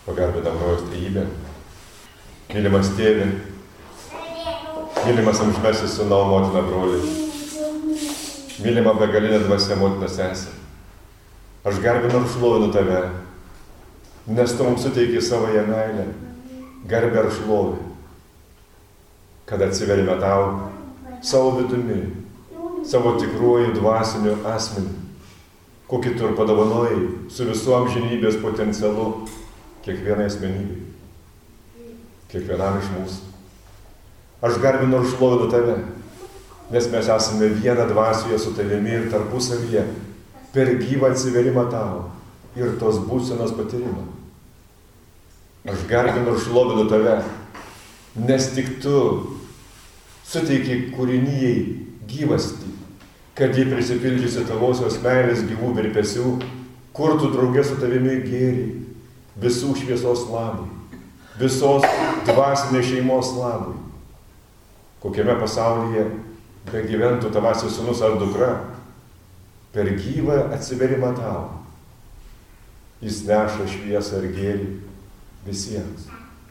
Pagarbinam rojaus trejybę. Mylimas tėvė, mylimas amžinasis sūnau, motina, broli, mylima begalinė dvasia, motina, sesė. Aš garbinu ir šlovinu tave, nes tu mums suteiki savoje meilę, garbę ir šlovę, kad atsiverime tau savo vidumi, savo tikruoju dvasiniu asmeniu, kokį tu ir padovanojai su visu amžinybės potencialu kiekvienai asmenybei, kiekvienam iš mūsų. Aš garbinu ir šlovinu tave, nes mes esame viena dvasioje su tavimi ir tarpusavyje per gyvą atsiverimą tau ir tos būsenos patyrimą. Aš garbinu ir šlovinu tave, nes tik tu suteiki kūrinijai gyvastį, kad jį prisipildžiusi tavosios meilės gyvų virpesių, kurtų draugė su tavimi gėrį, visų šviesos labui, visos dvasinės šeimos labui. Kokiame pasaulyje begyventų tavasis sūnus ar dukra, per gyvą atsiverimą tau jis neša šviesą ir gėrį visiems.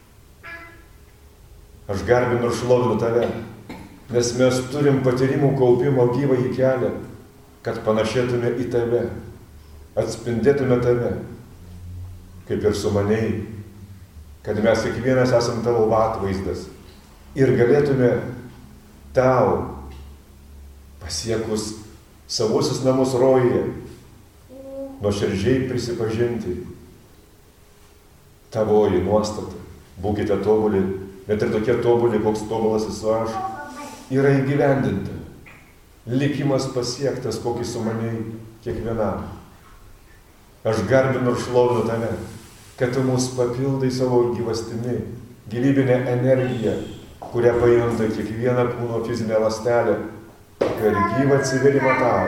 Aš garbinu ir šlovinu tave, nes mes turim patyrimų kaupimo gyvąjį kelią, kad panašėtume į tave, atspindėtume tave, kaip ir sumanėjai, kad mes kiekvienas esam tavo atvaizdas ir galėtume tau, pasiekus savuosius namus rojuje, nuoširdžiai prisipažinti tavoji nuostata. Būkite tobuli, net ir tokie tobuli, koks tobulas esu aš, yra įgyvendinta. Likimas pasiektas, kokį sumanėjai kiekvienam. Aš garbinu ir šlovinu tave, kad tu mus papildai savo gyvastimi, gyvybinę energiją, kurią pajunta kiekvieną kūno fizinę ląstelę, per gyvą atsiverimą tau.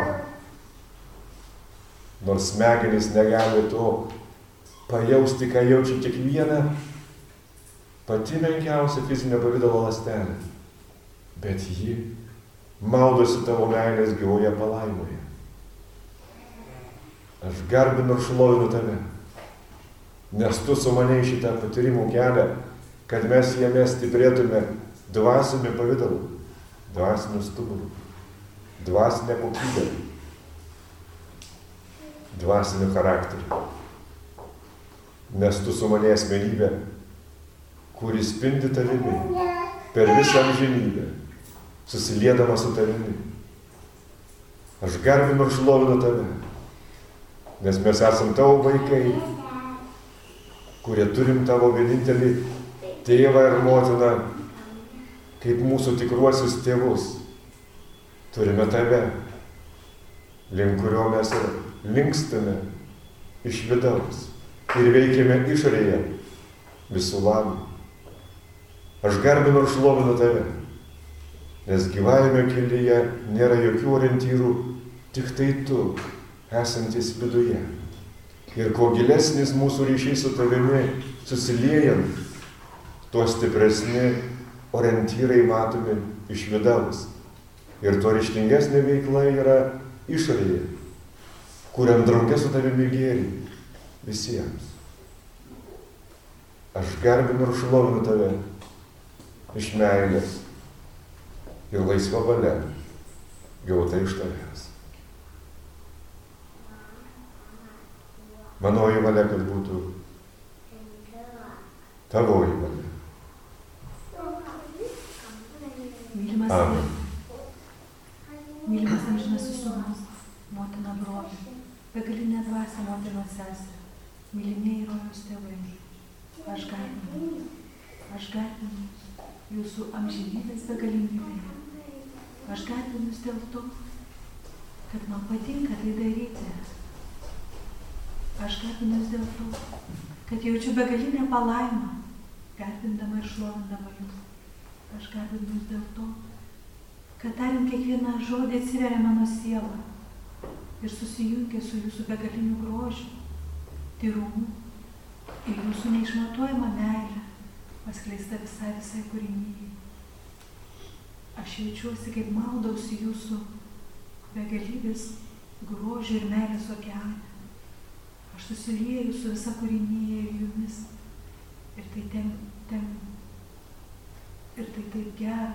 Nors smegenys negali to pajausti, ką jaučia kiekviena pati menkiausia fizinio pavidalo ląstelė, bet ji maudosi tavo meilės gyvoje palaimoje. Aš garbinu ir šlovinu tave, nes tu sumanėjai šitą patyrimų kelią, kad mes jame stiprėtume dvasiniu pavidalu, dvasiniu stuburu, dvasinę kokybę, dvasiniu charakteriu. Nes tu sumanėjai asmenybę, kuri spindi tavimi per visą amžinybę, susiliedama su tavimi. Aš garbinu ir šlovinu tave, nes mes esam tavo vaikai, kurie turim tavo vienintelį tėvą ir motiną, kaip mūsų tikruosius tėvus. Turime tave, link kurio mes ir linkstame iš vidaus ir veikiame išorėje visų labui. Aš garbinu ir šlovinu tave, nes gyvajame kelyje nėra jokių orientyrų, tik tai tu, esantis viduje. Ir kuo gilesnis mūsų ryšys su tavimi susiliejant, tuo stipresni orientyrai matomi iš vidaus. Ir tuo ryžtingesnė veikla yra išorėje, kuriant draugę su tavimi gėrį visiems. Aš garbinu ir šlovinu tave iš meilės ir laisva valia gauta iš tavęs. Manoji valia, kad būtų tavoji valia. Amen. Mylimas amžinasis sūnus, motina, broli, begalinė dvasia, motinos sesė, mylimieji rojaus tėvai, aš garbinu jūsų amžinybės begalinybėje. Aš garbinu jūs dėl to, kad man patinka tai daryti. Aš garbinu jūs dėl to, kad jaučiu begalinę palaimą, garbindama ir šlovindama jūs. Aš garbinu jūs dėl to, kad tariant kiekvieną žodį atsiveria mano siela ir susijungia su jūsų begaliniu grožiu, tyrumu ir jūsų neišmatuojama meilė, paskleista visai kūrinijai. Aš jaučiuosi, kaip maudausi jūsų begalybės grožio ir meilės okeane. Aš susilieju su visa kūrinija ir jumis taip gera.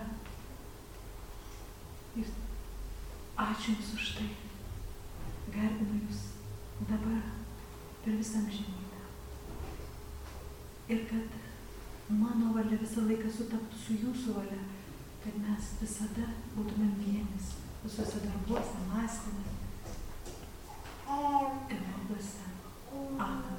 Ir ačiū Jums už tai. Garbinu Jūs dabar per visą amžinybę. Ir kad mano valia visą laiką sutaptų su Jūsų valia, kad mes visada būtumėm vienis visuose darbuose, mąstyme ir maldose. Amen.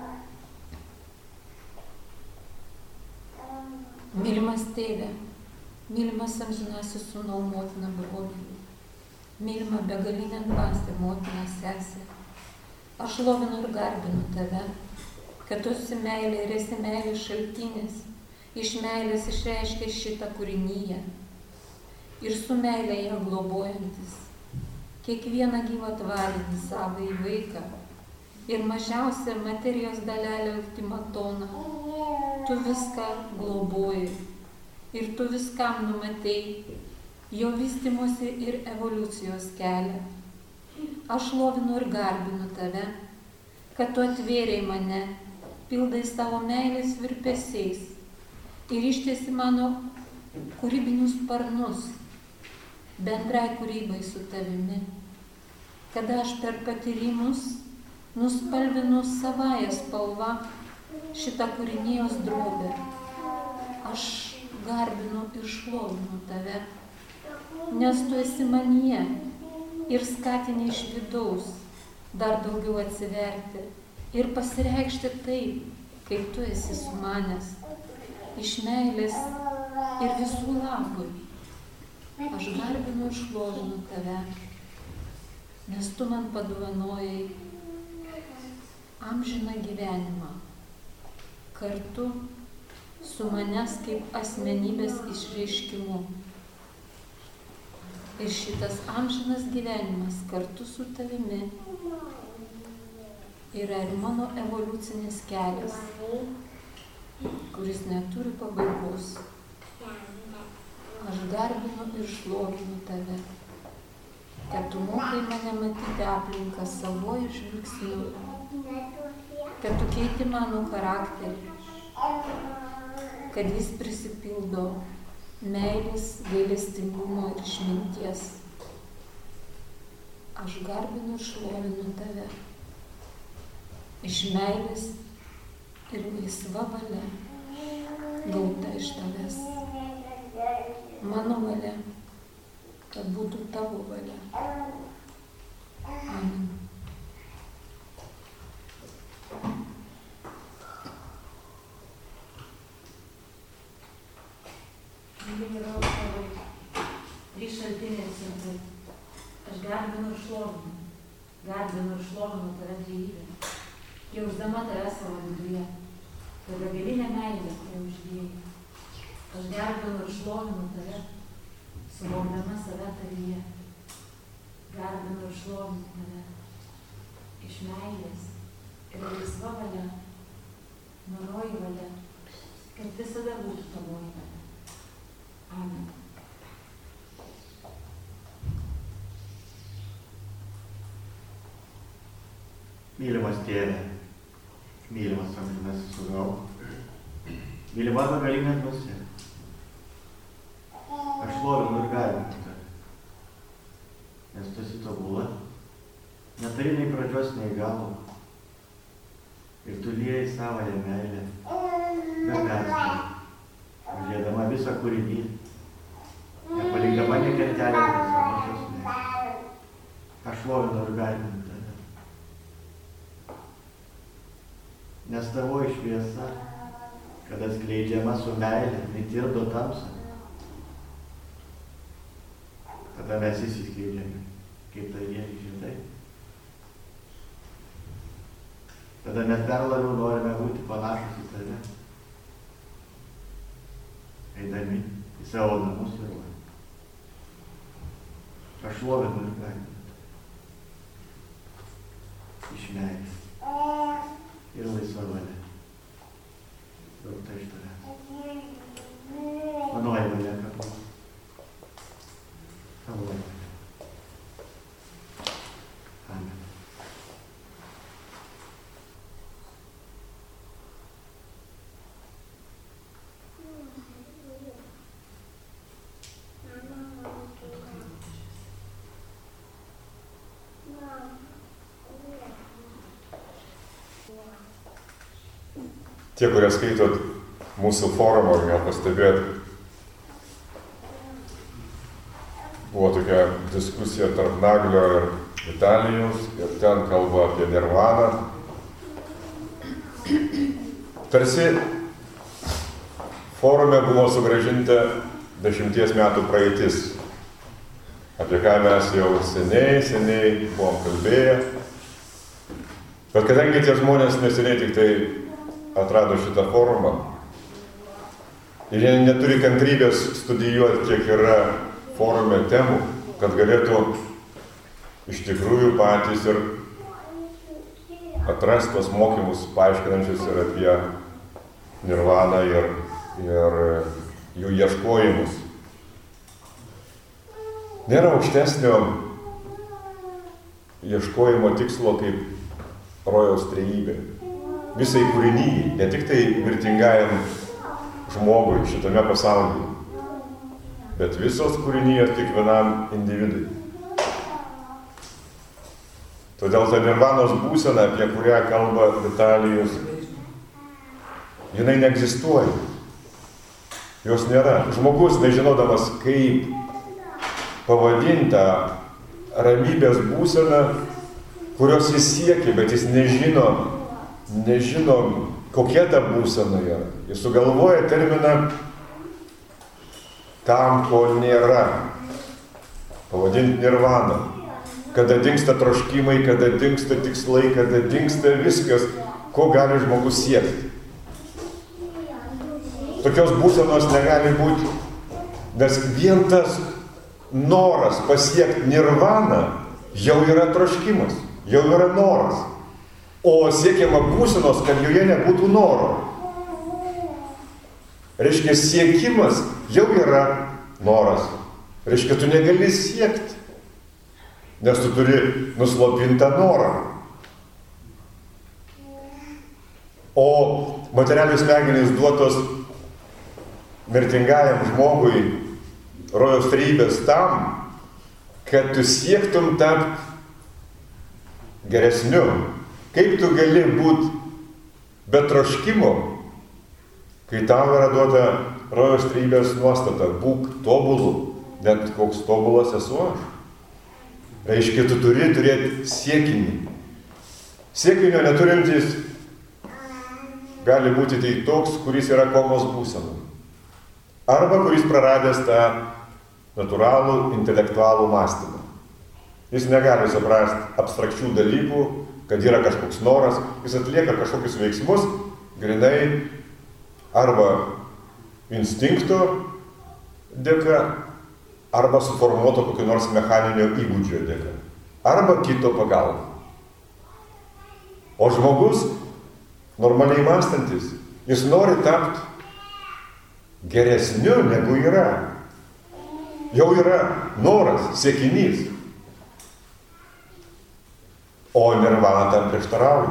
Mylimas Tėve, mylimas amžinasis Sūnau motina brolių, mylima begalinė dvasia motina sesė, aš šlovinu ir garbinu Tave, kad Tu esi meilė ir esi meilės šaltinis, iš meilės išreiškia šitą kūrinyje ir su meilė ją globojantis, kiekvieną gyvą tvarinį savąjį vaiką ir mažiausią materijos dalelę ultimatoną. Tu viską globoji ir Tu viskam numatei jo vystymosi ir evoliucijos kelią. Aš šlovinu ir garbinu Tave, kad Tu atvėrei mane, pildai savo meilės virpesiais ir ištiesi mano kūrybinius sparnus bendrai kūrybai su Tavimi, kada aš per patyrimus nuspalvinu savąją spalvą šitą kūrinijos drobę. Aš garbinu ir šlovinu Tave, nes Tu esi manyje ir skatini iš vidaus dar daugiau atsiverti ir pasireikšti taip, kaip Tu esi sumanęs, iš meilės ir visų labui. Aš garbinu ir šlovinu Tave, nes Tu man padovanojai amžiną gyvenimą, kartu su manęs kaip asmenybės išreiškimu. Ir šitas amžinas gyvenimas kartu su Tavimi yra ir mano evoliucinis kelias, kuris neturi pabaigos. Aš garbinu ir šlovinu Tave, kad Tu mokai mane matyti aplinką savuoju žvilgsniu, kad Tu keiti mano charakterį, kad jis prisipildo meilės, gailestingumo ir išminties. Aš garbinu ir šlovinu Tave, iš meilės ir laisva valia, gauta iš Tavęs. Mano valia, kad būtų Tavo valia. Amen. Yra tavo trys šaltiniai centrai. Aš garbinu ir šlovinu Tave trejybę, jausdama Tave savo viduje, kad begalinė meilė, kurią uždėjai. Aš garbinu ir šlovinu Tave, suvokdama save Tavyje. Garbinu ir šlovinu Tave, iš meilės ir laisva valia, manoji valia, kad visada būtų Tavoji valia. Amen. Mylimas Tėve, mylimas amžinasis Sūnau, mylima begalinė dvasia, aš šlovinu ir garbinu Tave, nes Tu esi tobula, neturi nei pradžios, nei galo, ir Tu liejai savąją meilę, be perstojo, užliedama visą kūrinį, nepalikdama nė kertelės savosios meilės. Aš šlovinu ir garbinu Tave, nes Tavoji šviesa, kada skleidžiama su meilė, nutirdo tamsą, tada mes išsiskleidžiame kaip taurieji žiedai. Tada mes dar labiau norime būti panašus į Tave, eidami į savo namus ir laimę. Aš šlovinu ir garbinu iš meilės ir laisva valia, gauta iš Tavęs. Manoji valia, kad būtų Tavo valia. Amen. Tie, kurie skaitot mūsų forumą, gal pastebėt, buvo tokia diskusija tarp Naglio ir Vitalijaus ir ten kalba apie nirvaną. Tarsi forume buvo sugrąžinta 10 metų praeitis, apie ką mes jau seniai buvom kalbėję. Bet kadangi tie žmonės neseniai tik tai atrado šitą forumą ir jie neturi kantrybės studijuoti, kiek yra forume temų, kad galėtų iš tikrųjų patys ir atrasti tos mokymus paaiškinančius ir apie nirvaną ir jų ieškojimus. Nėra aukštesnio ieškojimo tikslo kaip rojaus trejybė. Visai kūrinyjai, ne tik tai mirtingajam žmogui šitame pasaulyje, bet visos kūrinijos kiekvienam individui. Todėl ta nirvanos būsena, apie kurią kalba Vitalijus, jinai neegzistuoja. Jos nėra. Žmogus, nežinodamas, kaip pavadinta ramybės būsena, kurios jis siekia, bet jis nežino, kokia ta būsena yra. Jis sugalvoja terminą tam, ko nėra. Pavadinti nirvaną. Kada dingsta troškimai, kada dingsta tikslai, kada dingsta viskas, ko gali žmogus siekti. Tokios būsenos negali būti, nes vien tas noras pasiekti nirvaną jau yra troškimas, jau yra noras. O siekiama būsenos, kad joje nebūtų noro. Reiškia, siekimas jau yra noras. Reiškia, tu negali siekti, nes tu turi nuslopintą norą. O materialios smegenys duotos mirtingajam žmogui rojaus trejybės tam, kad tu siektum tapti geresniu. Kaip tu gali būti be troškimo, kai tau yra duota rojaus trejybės nuostata, būk tobulu, net koks tobulas esu aš. Reiškia, tu turi turėti siekinį. Siekinio neturintis gali būti tai toks, kuris yra komos būsena. Arba kuris praradęs tą natūralų, intelektualų mąstymą. Jis negali suprasti abstrakčių dalykų, kad yra kažkoks noras, jis atlieka kažkokius veiksmus, grinai arba instinkto dėka, arba suformuoto kokio nors mechaninio įgūdžio dėka, arba kito pagalba. O žmogus, normaliai mąstantis, jis nori tapti geresniu negu yra. Jau yra noras, siekinys. O nirvana tam prieštarauja.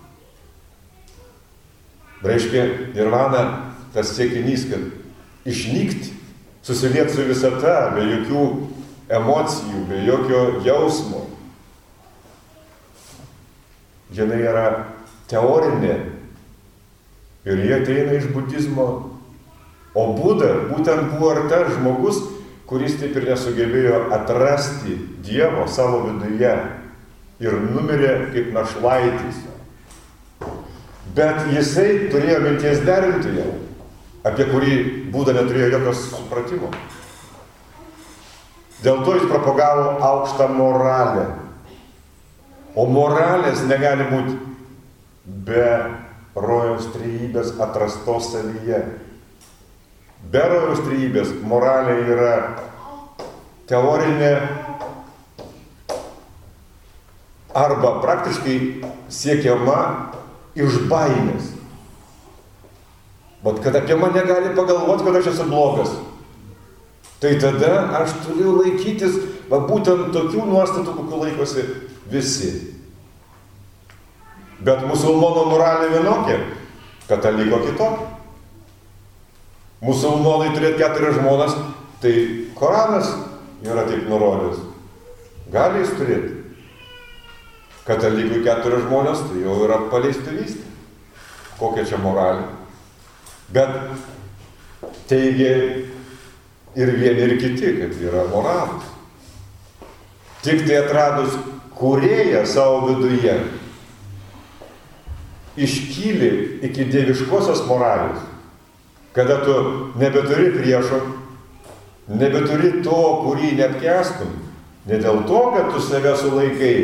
Reiškia, nirvana tas siekinys, kad išnykti, susilieti su visata, be jokių emocijų, be jokio jausmo. Jinai yra teorinė ir jie ateina iš budizmo. O Buda būtent buvo ir tas žmogus, kuris taip ir nesugebėjo atrasti Dievo savo viduje ir numirė kaip našlaitis. Bet jisai turėjo minties derintoją, apie kurį Buda neturėjo jokio supratimo. Dėl to jis propagavo aukštą moralę. O moralės negali būti be rojaus trejybės atrastos savyje. Be rojaus trejybės moralė yra teorinė arba praktiškai siekiama iš baimės. Bet kad apie mane gali pagalvoti, kad aš esu blogas, tai tada aš turiu laikytis būtent tokių nuostatų, kokių laikosi visi. Bet musulmono moralė vienokia, kataliko kitokia. Musulmonai turėti 4 žmonas, tai Koranas yra taip nurodęs. Gali jis turėti. Katalikui 4 žmonas, tai jau yra paleistuvystė. kokia čia moralė. Bet teigia ir vieni ir kiti, kad yra moralus. Tik tai atradus kūrėją savo viduje, iškyli iki dieviškosios moralės, kada tu nebeturi priešo, nebeturi to, kurį neapkęstum, ne dėl to, kad tu save sulaikai,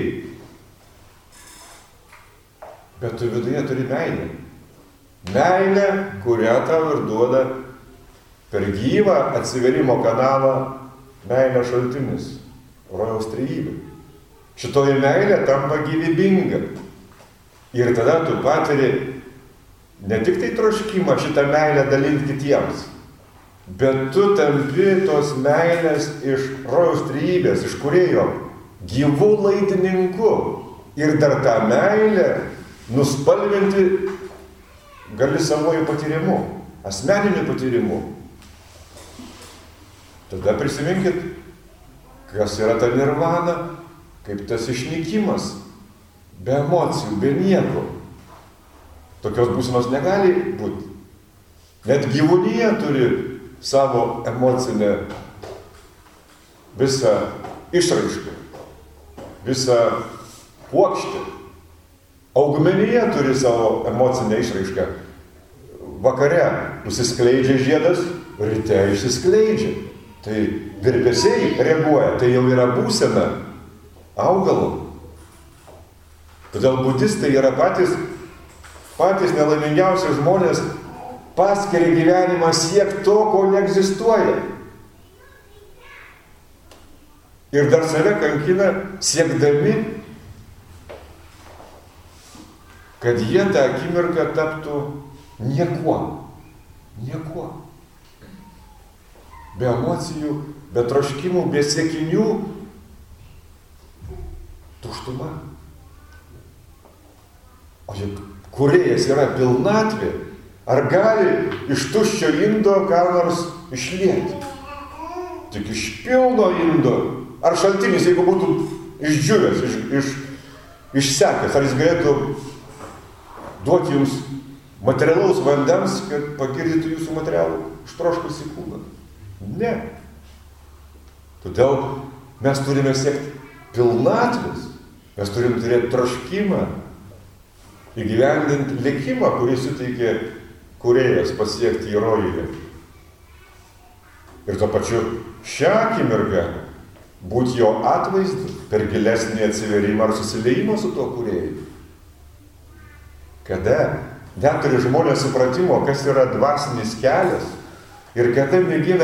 bet tu viduje turi meilę. Meilę, kurią tau ir duoda per gyvą atsiverimo kanalą meilės šaltinis, rojaus trejybė. Šitoji meilė tampa gyvybinga. Ir tada tu patiri ne tik tai troškimą šitą meilę dalinti kitiems, bet tu tampi tos meilės iš rojaus trejybės, iš kūrėjo, gyvų laidininku. Ir dar tą meilę nuspalvinti gali savojų patyrimu, asmeniniu patyrimu. Tada prisiminkit, kas yra ta nirvana, kaip tas išnykimas, be emocijų, be nieko. Tokios būsenos negali būti. Net gyvūnija turi savo emocinę visą išraišką, visą puokštę. Augmenija turi savo emocinę išraišką. Vakare nusiskleidžia žiedas, ryte išsiskleidžia. Tai virpesiai reaguoja, tai jau yra būsena augalo. Todėl budistai yra patys nelaimingiausi žmonės, paskiria gyvenimą siekti to, ko neegzistuoja. Ir dar save kankina siekdami, kad jie tą akimirką taptų niekuo. Niekuo. Be emocijų, be troškimų, be siekinių. Tuštuma. O juk kūrėjas yra pilnatvė. Ar gali iš tuščio indo ką nors išlieti? Tik iš pilno indo. Ar šaltinis, jeigu būtų išdžiūvęs, išsekęs, ar jis galėtų duoti jums materialaus vandens, kad pagirdytų jūsų materialų ištroškusį kūną? Ne. Todėl mes turime siekti pilnatvės, mes turim turėti troškimą, įgyvendinti likimą, kurį suteikė kūrėjas pasiekti į rojuje. Ir tuo pačiu šią akimirką būti jo atvaizdu per gilesnį atsiverimą ar susiliejimą su tuo kūrėju. Kada neturi žmonės supratimo, kas yra dvasinis kelias, ir kada mėgina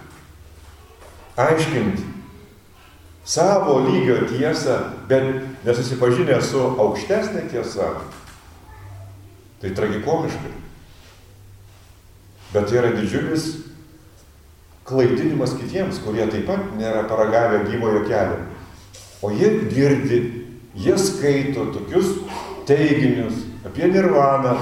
aiškinti savo lygio tiesą, bet nesusipažinę su aukštesnė tiesa, tai tragikomiškai. Bet tai yra didžiulis klaidinimas kitiems, kurie taip pat nėra paragavę gyvojo kelio. O jie girdi, jie skaito tokius teiginius apie nirvaną.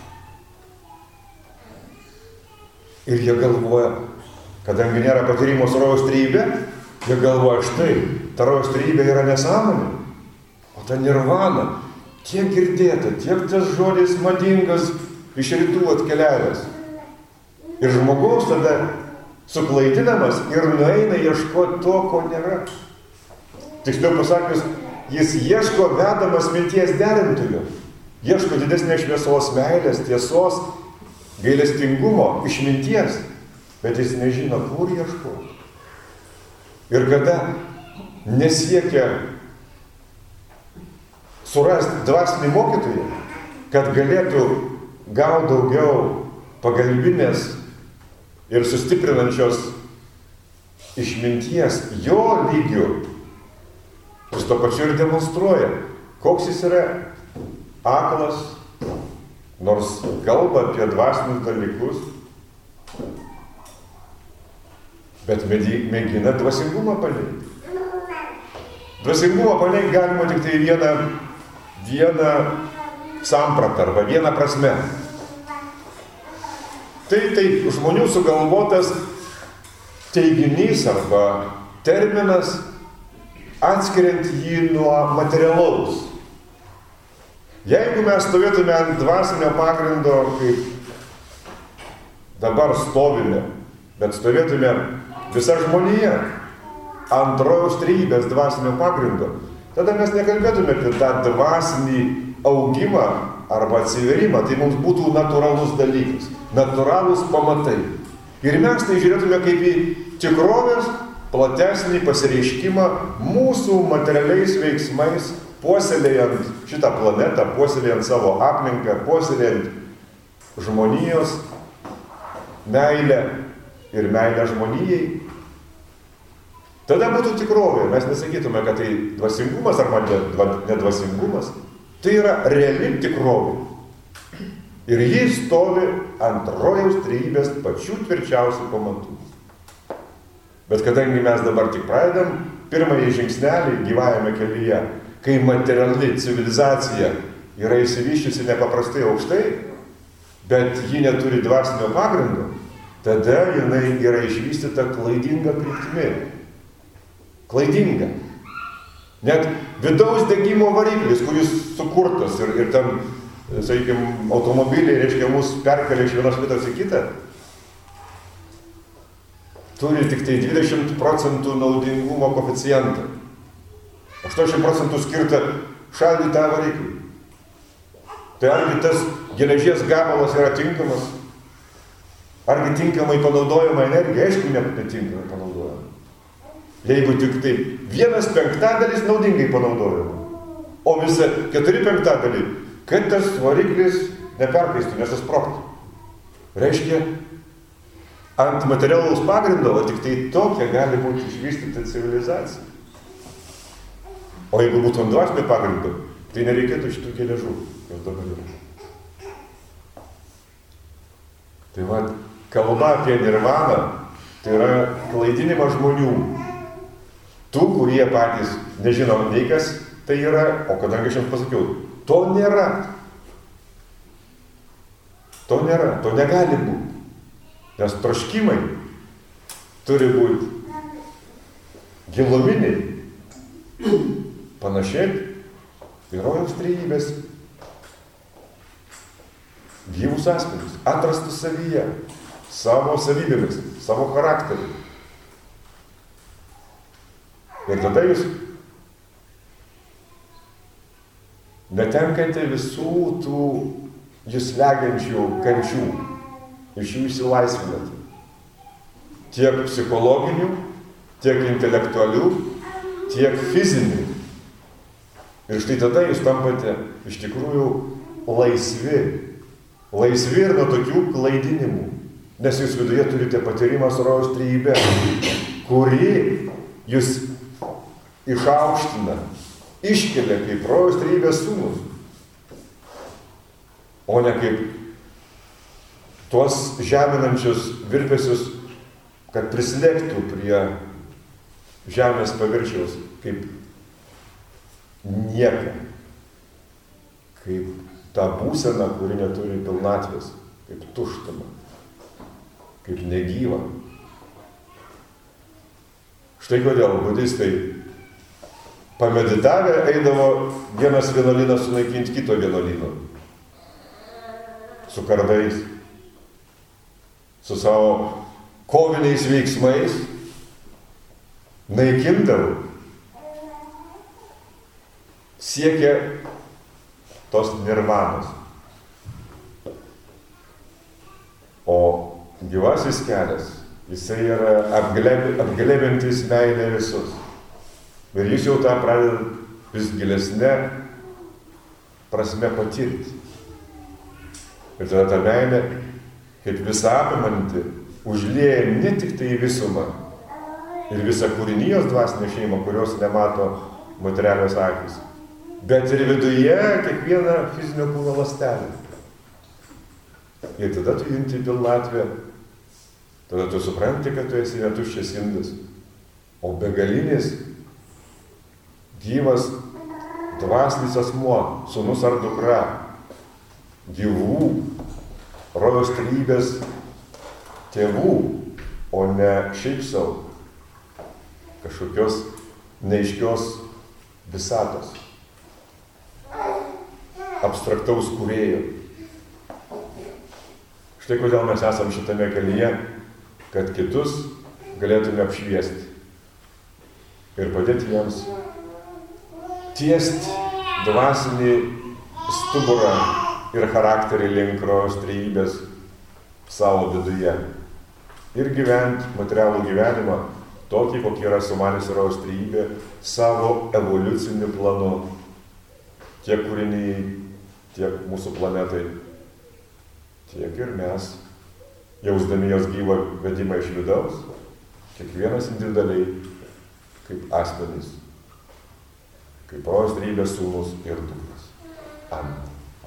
Ir jie galvoja, kadangi nėra patyrimo su rojaus trejybe, jie galvoja, štai, ta rojaus trejybė yra nesąmonė. O ta nirvana, tiek girdėta, tiek tas žodis madingas iš rytų atkeliavęs. Ir žmogaus tada suklaidinamas ir nueina ieškoti to, ko nėra. Tiksliau pasakius, jis ieško vedamas minties derintojo, ieško didesnės šviesos, meilės, tiesos, gailestingumo, išminties, bet jis nežino, kur ieškoti. Ir kada nesiekia surasti dvasinį mokytoją, kad galėtų gauti daugiau pagalbinės ir sustiprinančios išminties jo lygių, jis to pačiu ir demonstruoja, koks jis yra aklas, nors kalba apie dvasinius dalykus, bet mėgina dvasingumą paneigti. Dvasingumą paneigti galima tik tai vieną sampratą arba vieną prasme. Tai žmonių sugalvotas teiginys arba terminas, atskiriant jį nuo materialaus. Jeigu mes stovėtume ant dvasinio pagrindo, kaip dabar stovime, bet stovėtume visa žmonija ant rojaus trejybės dvasinio pagrindo, tada mes nekalbėtume apie tą dvasinį augimą arba atsiverimą, tai mums būtų natūralus dalykas, natūralūs pamatai. Ir mes tai žiūrėtume kaip į tikrovės platesnį pasireiškimą mūsų materialiais veiksmais, puoselėjant šitą planetą, puoselėjant savo aplinką, puoselėjant žmonijos meilę ir meilę žmonijai. Tada būtų tikrovė. Mes nesakytume, kad tai dvasingumas arba nedvasingumas. Tai yra reali tikrovė. Ir jis stovi ant rojaus trejybės pačių tvirčiausių pamatų. Bet kadangi mes dabar tik pradedam pirmąjį žingsnelį gyvajame kelyje, kai materiali civilizacija yra išsivyščiusi nepaprastai aukštai, bet ji neturi dvasinio pagrindo, tada jinai yra išvystyta klaidinga kryptimi. Klaidinga. Net vidaus degimo variklis, kuris sukurtas ir ten, sakykime, automobiliai, reiškia, mus perkelia iš vienos vietos į kitą, turi tik tai 20% naudingumo koeficientą. 80% skirta šaldyti tą variklį. Tai argi tas geležies gabalas yra tinkamas? Argi tinkamai panaudojama energija? Aišku, netinkamai panaudojama. Jeigu tik tai 1/5 naudingai panaudojama, o visa 4/5, kad tas variklis neperkaistų, nesusprogtų. Reiškia, ant materialaus pagrindo, o tik tai tokia gali būti išvystyta civilizacija. O jeigu būtų ant dvasinio pagrindo, tai nereikėtų šitų geležų, jos dabar yra. Tai va, kalba apie nirvaną, tai yra klaidinimas žmonių. Tų, kurie patys nežino nei kas tai yra, o kadangi aš jums pasakiau, to nėra. To nėra, to negali būti. Nes troškimai turi būti giluminiai, panašiai į rojaus trejybės gyvus asmenys, atrastus savyje, savo savybėmis, savo charakteriu. Ir tada jūs netenkate visų tų jūs slegiančių kančių. Iš jų išsilaisvinate. Tiek psichologinių, tiek intelektualių, tiek fizinių. Ir štai tada jūs tampate iš tikrųjų laisvi. Laisvi ir nuo tokių klaidinimų. Nes jūs viduje turite patyrimą su rojaus trejybe, kuri jūs išaukština, iškelia kaip rojaus trejybės sūnus, o ne kaip tuos žeminančius virpesius, kad prislėgtų prie žemės paviršiaus kaip nieką, kaip tą būseną, kuri neturi pilnatvės, kaip tuštumą, kaip negyvą. Štai kodėl budistai pameditavę eidavo vienas vienuolyną sunaikinti kito vienuolyno su kardais, su savo koviniais veiksmais, naikindavo, siekia tos nirvanos. O gyvasis kelias, jisai yra apglėbintis meilę visus. Ir jūs jau tą pradeda vis gilesnė prasme patirti. Ir tada ta meilė, kaip visą apimanti, užlieja ne tik tai visumą ir visą kūrinijos dvasinę šeimą, kurios nemato materialios akys, bet ir viduje kiekvieną fizinio kūno ląstelę. Ir tada tu junti pilnatvę, tada tu supranti, kad tu esi netuščias indas, o begalinis, gyvas, dvasinis asmuo, sūnus ar dukra, gyvų, rojaus trejybės tėvų, o ne šiaip savo kažkokios neaiškios visatos. abstraktaus kūrėjo. Štai kodėl mes esam šitame kelyje, kad kitus galėtume apšviesti ir padėti jiems tiesti dvasinį stuburą ir charakterį link rojaus trejybės savo viduje ir gyventi materialų gyvenimą tokį, kokį yra sumanęs rojaus trejybė savo evoliuciniu planu. Tiek kūriniai, tiek mūsų planetai, tiek ir mes, jausdami jos gyvą vedimą iš vidaus, kiekvienas individualiai, kaip asmenys, kaip rojaus trejybės sūnus ir dukros. Amen.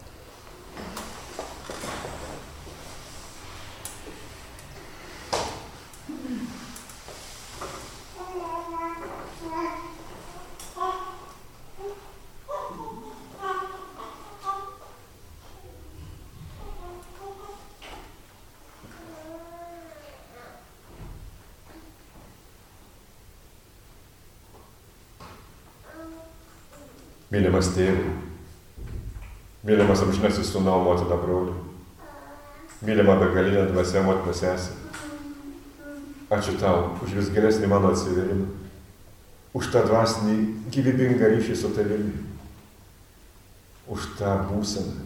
Mylimas tėvai, mylimas amžinasis sūnau, motina, brolių, mylima begalinė dvasia, motina, sesė. Ačiū tau už vis geresnį mano atsivėrimą, už tą dvasinį gyvybingą ryšį su tavimi, už tą būseną,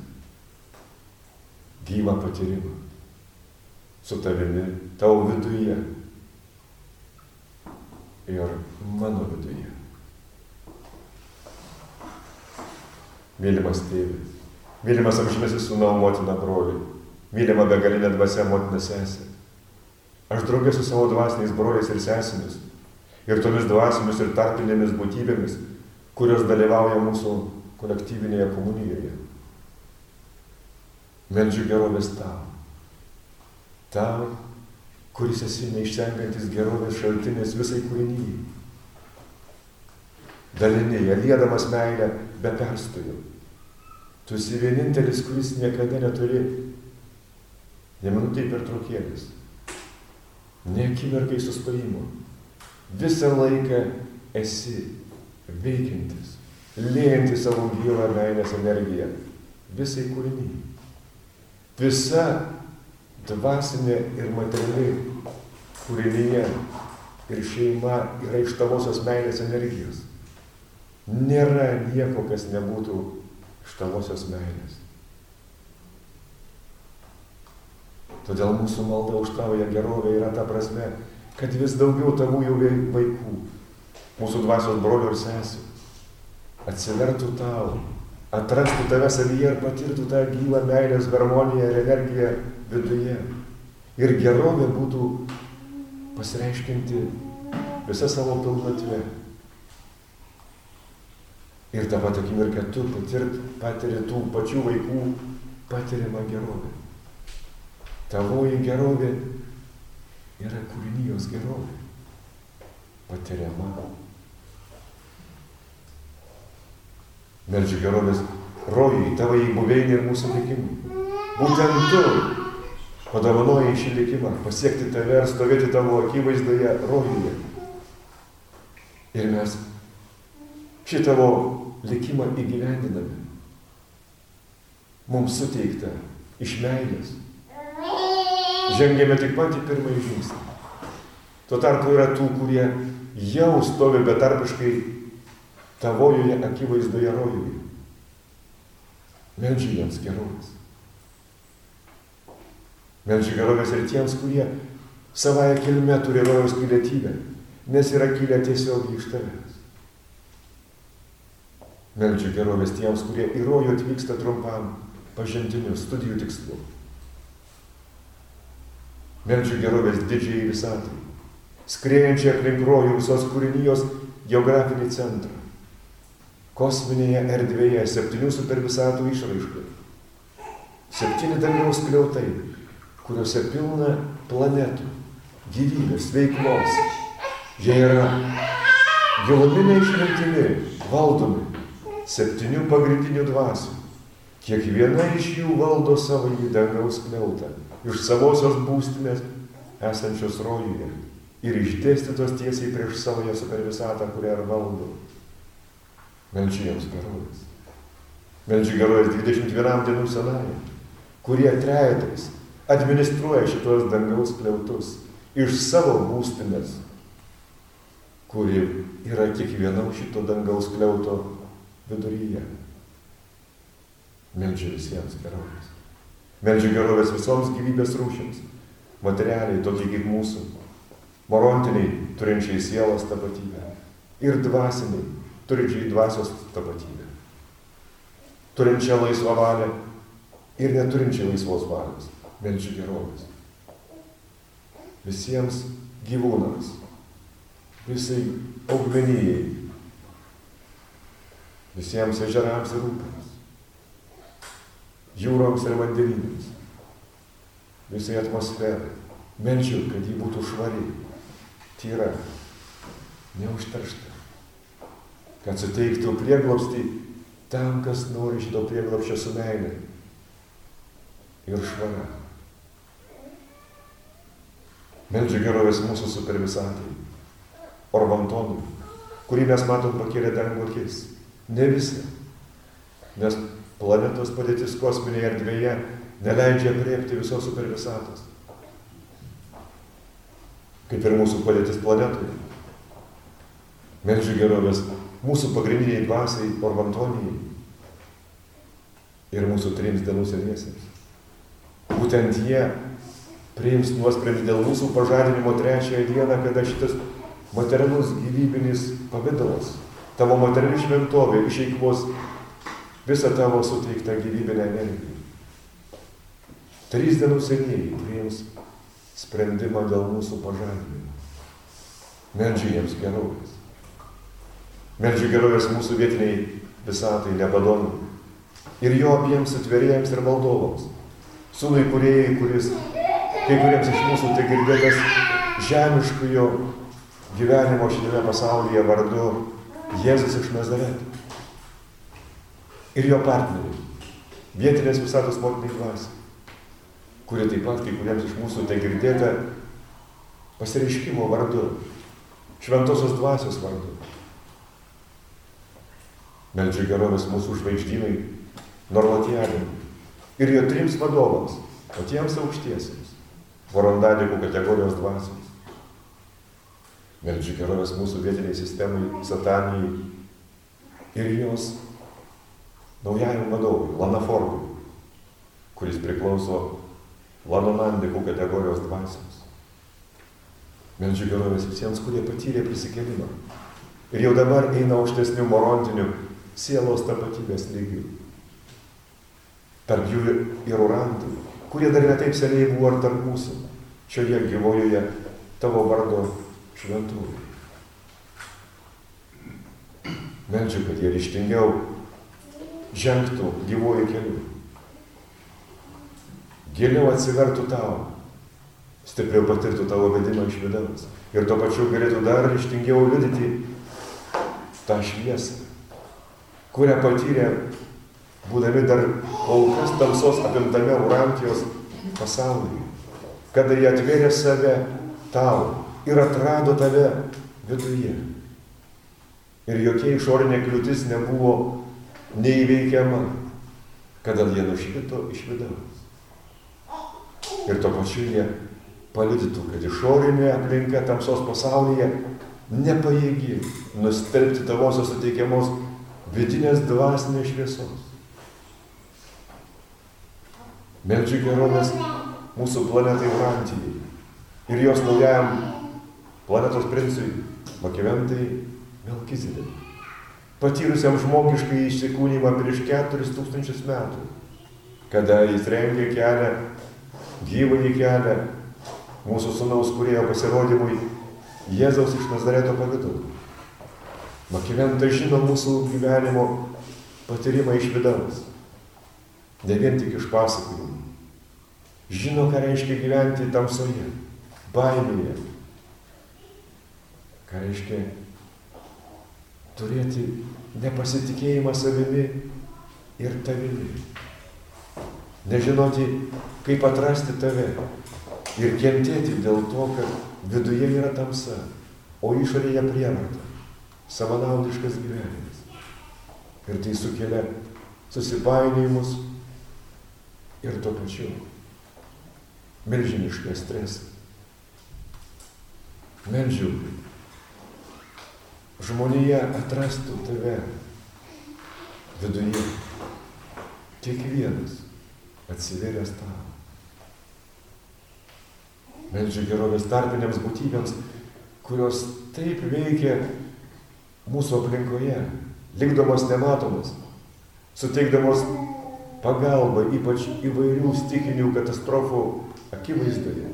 gyvą patyrimą su tavimi, tavo viduje ir mano viduje. Mylimas tėvai, mylimas amžinasis sūnau, motina, broliai, mylima begalinė dvasia, motina, sesė. Aš draugė su savo dvasiniais broliais ir sesėmis ir tomis dvasiomis ir tarpinėmis būtybėmis, kurios dalyvauja mūsų kolektyvinėje komunijoje. Meldžiu gerovės tau, tau, kuris esi neišsenkantis gerovės šaltinis visai kūrinijai. Dalinėje, liedamas meilę be perstojo. Tu esi vienintelis, kuris niekada neturi ne minutei pertraukėlės, ne akimirkai sustojimo. Visą laiką esi veikiantis, liejantis savo gyvą meilės energiją visai kūriniai. Visa dvasinė ir materiali kūrinyje ir šeima yra iš tavosios meilės energijos. Nėra nieko, kas nebūtų iš tavosios meilės. Todėl mūsų malda už tavoje gerovę yra ta prasme, kad vis daugiau tavųjų vaikų, mūsų dvasios brolių ir sesių, atsivertų tau, atrastų tave savyje ir patirtų tą gyvą meilės harmoniją ir energiją viduje. Ir gerovė būtų pasireiškinti visą savo pilnatvę. Ir tą pat akimirką tu patiri tų pačių vaikų patiriamą gerovę. Tavoji gerovė yra kūrinijos gerovė. Patiriama. Meldžiu gerovės rojui, tavai buveinė ir mūsų likimui. Būtent tu padovanojai šį likimą, pasiekti tave ir stovėti tavo akivaizdoje rojuje. Ir mes šį tavo likimą įgyvendiname. Mums suteikta iš meilės. Žengėme tik patį pirmąjį žingsnį. Tuo tarpu yra tų, kurie jau stovi betarpiškai tavojoje akivaizdoje rojuje. Meldžiu jiems gerovės. Meldžiu gerovės ir tiems, kurie savąją kilme turi rojaus pilietybę, nes yra kilę tiesiogiai iš tavęs. Meldžiu gerovės tiems, kurie į rojų atvyksta trumpam pažintiniu studijų tikslu. Meldžiu gerovės didžiai visatai, skriejančiai aplink rojų visos kūrinijos geografinį centrą, kosminėje erdvėje 7 supervisatų išraiškai, 7 dangaus skliautai, kuriuose pilna planetų, gyvybės, veiklos. Jie yra giluminiai išmintimi, valdomi 7 pagrindinių dvasių. Kiekviena iš jų valdo savo į dangaus skliautą, iš savosios būstinės esančios rojuje ir išdėstytos tiesiai prieš savoje supervisatą, kurią ir valdo. Meldžiu jiems gerovės. Meldžiu gerovės 21 dienų senajam, kurie trejetais administruoja šitos dangaus skliautus iš savo būstinės, kuri yra kiekvieno šito dangaus skliauto viduryje. Meldžiu visiems gerovės. Meldžiu gerovės visoms gyvybės rūšims, materialiai tokie kaip mūsų, morontiniai turinčiai sielos tapatybę ir dvasiniai turinčiai dvasios tapatybę, turinčią laisvą valią ir neturinčią laisvos valios. Meldžiu gerovės. Visiems gyvūnams, visai augmenijai, visiems ežerams ir upėms, jūroms ir vandenynams, visai atmosferai. Meldžiu, kad ji būtų švari, tyra, neužteršta, kad suteiktų prieglobstį tam, kas nori šito prieglobsčio su meile ir švara. Meldžiu gerovės mūsų supervisatai, Orbantonui, kurį mes matom pakėlę dangų akis. Ne visi, nes planetos padėtis kosminėje erdvėje neleidžia apriepti visos supervisatos. Kaip ir mūsų padėtis planetoje. Meldžiu gerovės mūsų pagrindiniai dvasiai Orbantonijai ir mūsų 3 dienų seniesiems. Būtent jie priims nuosprendį dėl mūsų pažadinimo 3 dieną, kada šitas materialus gyvybinis pavidalas, tavo materiali šventovė išeikvos visą tavo suteiktą gyvybinę energiją. 3 dienų senieji priims sprendimą dėl mūsų pažadinimo. Meldžiu jiems gerovės. Meldžiu gerovės mūsų vietiniai visatai Nebadonui ir jo abiems sutvėrėjams ir valdovams, sūnui kūrėjai, kuris kai kuriems iš mūsų tai girdėtas žemiškojo gyvenimo šitame pasaulyje vardu Jėzus iš Nazareto. Ir jo partneriai, vietinės visatos motinai dvasiai, kurie taip pat kai kuriems iš mūsų tai girdėta pasireiškimo vardu, šventosios dvasios vardu. Meldžiu gerovės mūsų žvaigždynai Norlatiadinui ir jo 3 vadovams, o tiems aukštiesiems, vorondadikų kategorijos dvasiams. Meldžiu gerovės mūsų vietiniai sistemai Satanijai ir jos naujajam vadovui, Lanafordui, kuris priklauso Lanonandikų kategorijos dvasiams. Meldžiu gerovės visiems, kurie patyrė prisikėlimą ir jau dabar eina aukštesnių morontinių sielos tapatybės lygių. Tarp jų ir urantai, kurie dar ne taip seniai buvo ir tarp mūsų, šioje gyvojoje tavo vardo šventųjų. Meldžiu, kad jie ryžtingiau žengtų gyvojų keliu, giliau atsivertų tau, stipriau patirtų tavo vedimą iš vidaus ir tuo pačiu galėtų dar ryžtingiau liudyti tą šviesą, kurią patyrė, būdami dar kol kas tamsos apimtame Urantijos pasaulyje, kada jie atvėrė save tau ir atrado tave viduje. Ir jokia išorinė kliūtis nebuvo neįveikiama, kada jie nušvito iš vidaus. Ir tuo pačiu jie paliudytų, kad išorinė aplinka tamsos pasaulyje nepajėgi nustelbti tavosios suteikiamos vidinės dvasinės šviesos. Meldžiu gerovės mūsų planetai Urantijai ir jos naujajam planetos princui Makiventai Melkizedekui, patyrusiam žmogiškai įsikūnymą prieš 4000 metų, kada jis rengė kelią, gyvąjį kelią mūsų sūnaus kūrėjo pasirodymui Jėzaus iš Nazareto pavidalu. Makiventai žino mūsų gyvenimo patyrimą iš vidaus, ne vien tik iš pasakojimų. Žino, ką reiškia gyventi tamsoje, baimėje, ką reiškia turėti nepasitikėjimą savimi ir tavimi, nežinoti, kaip atrasti tave ir kentėti dėl to, kad viduje yra tamsa, o išorėje prievarta, savanaudiškas gyvenimas. Ir tai sukelia susipainiojimus ir tuo pačiu milžinišką stresą. Meldžiu, žmonija atrastų tave viduje, kiekvienas atsiveręs tau. Meldžiu gerovės tarpinėms būtybėms, kurios taip veikia mūsų aplinkoje, likdamos nematomas, suteikdamos pagalbą, ypač įvairių stichinių katastrofų akivaizdoje.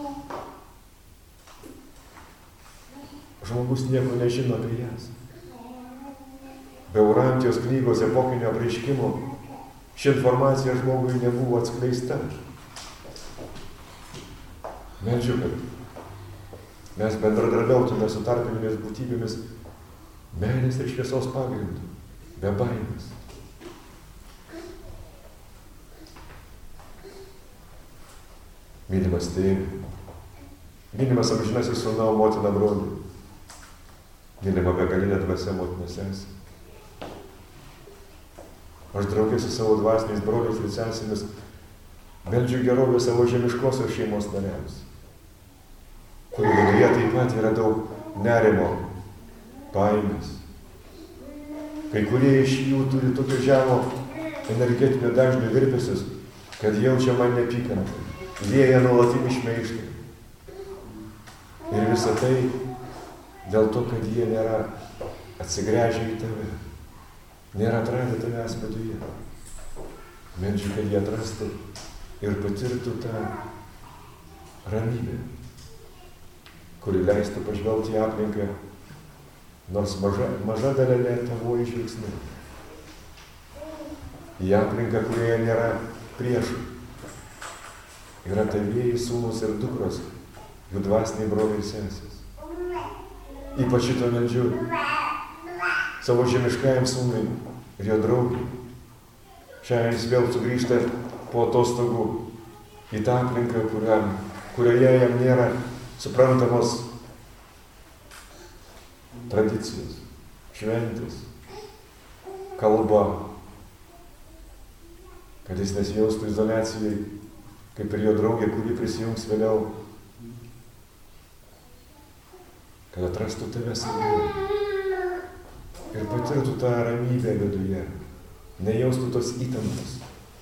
Žmogus nieko nežino apie jas. Be Urantijos knygos epokinio apreiškimo ši informacija žmogui nebuvo atskleista. Meldžiu, kad mes bendradarbiautume su tarpinėmis būtybėmis meilės ir šviesos pagrindu, be baimės. Mylimas tėve, mylimas amžinasis sūnau, motina, broli, mylima begalinė dvasia, motina, sesė. Aš draugė su savo dvasiniais broliais ir sesėmis meldžiu gerovę savo žemiškosios šeimos nariams, kurių viduje taip pat yra daug nerimo, baimės. Kai kurie iš jų turi tokio žemo energetinio dažnio virpesius, kad jaučia man neapykantą, lieja nuolatinį šmeižtą. Ir visa tai dėl to, kad jie nėra atsigręžę į tave, nėra atradę tavęs viduje. Meldžiu, kad jie atrastų ir patirtų tą ramybę, kuri leistų pažvelgti į aplinką, nors maža dalelė tavoji žvilgsnių. Į aplinką, kurioje nėra priešų. Yra tavieji sūnus ir dukros, jų dvasiniai broliai ir sesės. Ypač šito meldžiu savo žemiškajam sūnui ir jo draugiai. Šiandien jis vėl sugrįžta po atostogų į tą aplinką, kurioje jam nėra suprantamos tradicijos, šventės, kalba, kad jis nesijaustų izoliacijai, kaip ir jo draugė, kuri prisijungs vėliau, kad atrastų tave savyje ir patirtų tą ramybę viduje, nejaustų tos įtampos.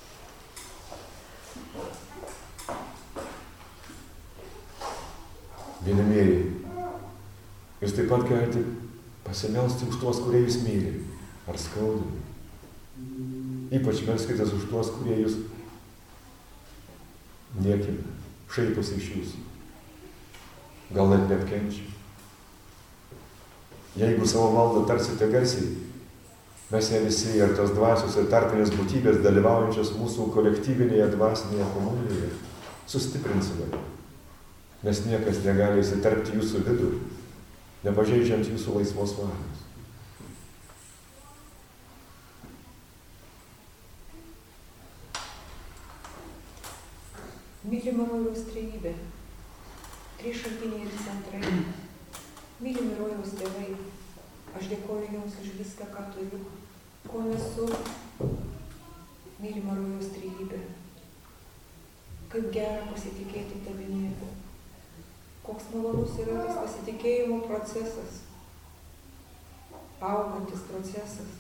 Mylimieji, jūs taip pat galite pasimelsti už tuos, kurie jūs myli ar skaudina. Ypač melskitės už tuos, kurie jūs niekina, šaiposi iš jūsų, gal net neapkenčia. Jeigu savo maldą tarsite garsiai, mes ją visi ir tos dvasios ir tarpinės būtybės dalyvaujančios mūsų kolektyvinėje dvasinėje komunijoje sustiprinsime, nes niekas negali įsiterpti jūsų vidų, nepažeidžiant jūsų laisvos valios. Mylima rojaus trejybė, trys šaltiniai ir centrai. Mylimi rojaus tėvai, aš dėkoju jums už viską, ką turiu, ko esu. Mylima rojaus trejybė, kaip gera pasitikėti tavimi. Koks malonus yra tas pasitikėjimo procesas, augantis procesas.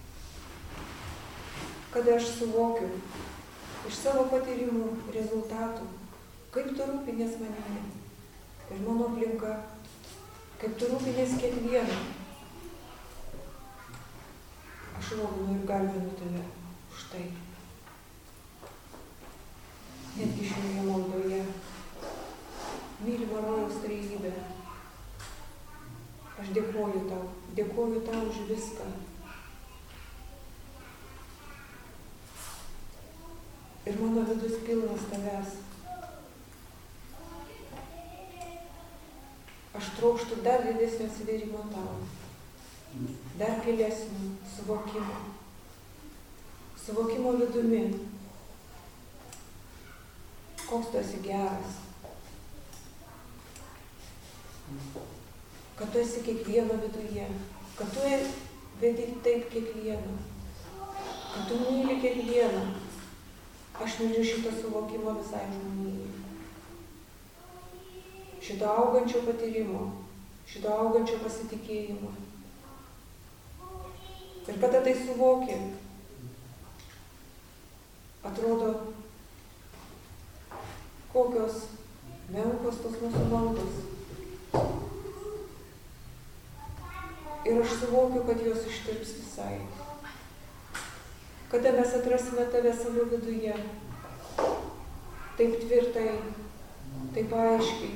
Kada aš suvokiu iš savo patyrimų rezultatų, kaip tu rūpinės manimi ir mano aplinka, kaip tu rūpinės kiekvieną. Aš šlovinu ir garbinu tave už tai. Netgi šioje maldoje, mylima rojaus trejybė, aš dėkoju tau už viską. Ir mano vidus pilnas tavęs. Aš trokštu dar didesnio atsivėrimo tau, dar gilesnio suvokimo vidumi, koks tu esi geras, kad tu esi kiekvieno viduje, kad tu vedi taip kiekvieną, kad tu myli kiekvieną. Aš myliu šitą suvokimą visai žmonijai. Šito augančio patyrimo, šito augančio pasitikėjimo. Ir kada tai suvoki, atrodo, kokios menkos tos mūsų maldos. Ir aš suvokiu, kad jos ištirps visai. Kada mes atrasime tave savo viduje, taip tvirtai, taip aiškiai.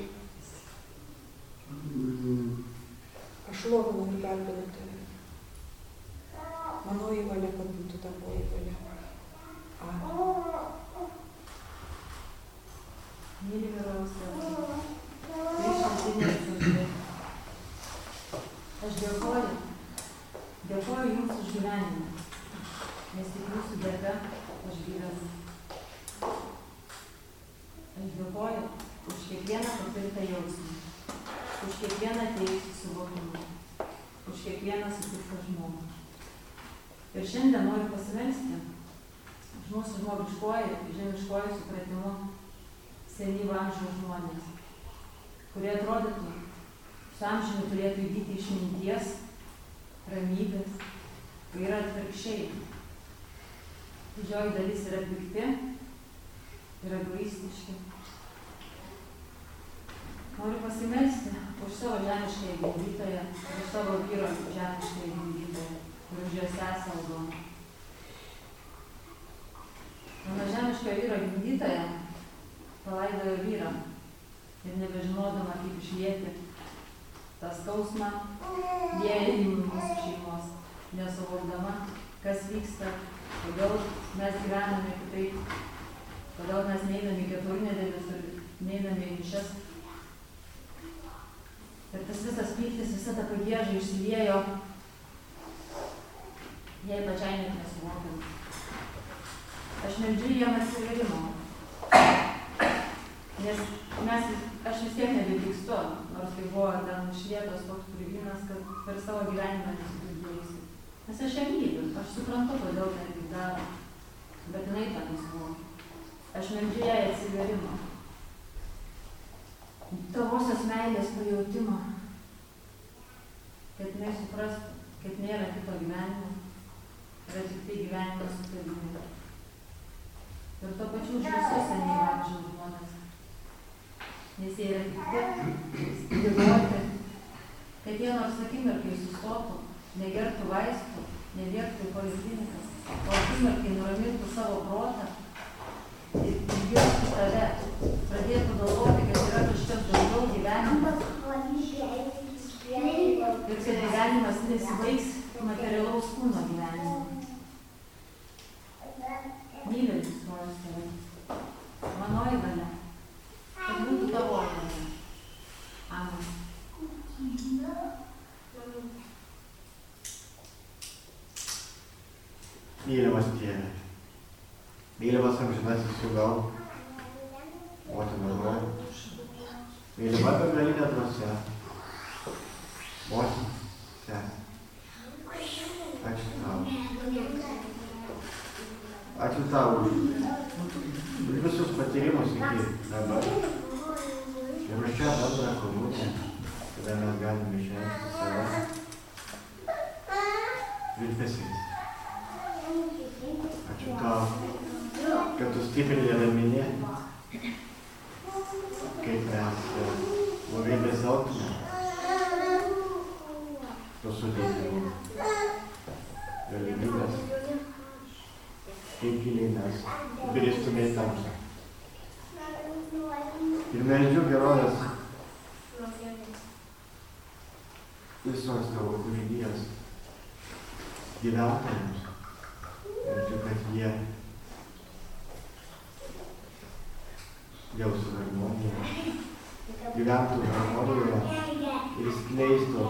Aš šlovinu ir garbinu tave. Mano įvalia, kad būtų tavo įvalia. Amen. Mylime Tėvą, viešpaties Dievas, aš dėkoju Jums už gyvenimą, nes tik Jūsų dėka aš gyvenu. Aš dėkoju už kiekvieną patirtą jausmą, už kiekvieną atėjusį suvokimą, už kiekvieną sutiktą žmogų. Ir šiandien noriu pasimelsti už mūsų žemiškuoju supratimu senyvo amžiaus žmonės, kurie atrodytų su amžiumi turėtų įgyti išminties, ramybės, kai yra atvirkščiai. Didžioji dalis yra pikti ir egoistiški. Noriu pasimelsti už savo žemiškąją gimdytoją, už savo vyro žemiškąją gimdytoją ir už jos sesę Aldoną. Mano žemiškojo vyro gimdytoja palaidojo vyrą ir nebežinodama, kaip išlieti tą skausmą, dėjo į mūsų šeimos, nesuvokdama, kas vyksta, kodėl mes gyvename kitaip, kodėl mes neiname į keturniedėlius ir neiname į mišias. Ir tas visas pyktis, visa ta pagieža išsiliejo, jai pačiai net nesuvokiant. Aš meldžiu jiem atsiverimo, nes aš vis tiek nebepykstu, nors tai buvo ten išlietos toks purvynas, kad per savo gyvenimą nesugirdėjusi. Nes aš ją myliu, aš suprantu, kodėl tai taip daro, bet jinai to nesuvokia. Aš meldžiu jai atsiverimo, tavosios meilės pajautimą, kad jinai suprastų, kad nėra kito gyvenimo, yra tik tai gyvenimas su tavimi. Ir to pačiu už visus senyvo amžiaus žmonės, nes jie yra pikti, ligoti, kad jie nors akimirkai sustotų, negertų vaistų, nebėgtų į poliklinikas, o akimirkai nuramintų savo protą ir išgirstų tave, pradėtų galvoti, kad yra kažkas daugiau gyvenimas ir kad gyvenimas nesibaigs materialaus kūno gyvenimu. Mylintis noriu tave, manoji valia, kad būtų tavo valia. Amen. Mylimas Tėve, mylimas amžinasis Sūnau, motina broli, mylima begalinė dvasia, motina, sesė. Ačiū tau. Ačiū tau už visus patyrimus iki dabar. Ir už šią bendrą komuniją, kada mes galime išreikšti save viltesiais. Ačiū tau, kad tu stiprini ir ramini, kaip mes labai besautume to sudėtimo galimybės, kaip giliai mes bristume į tamsą. Ir meldžiu gerovės visos tavo kūrinijos gyventojams. Meldžiu, kad jie jaustų harmoniją, gyventų harmonijoje ir skleistų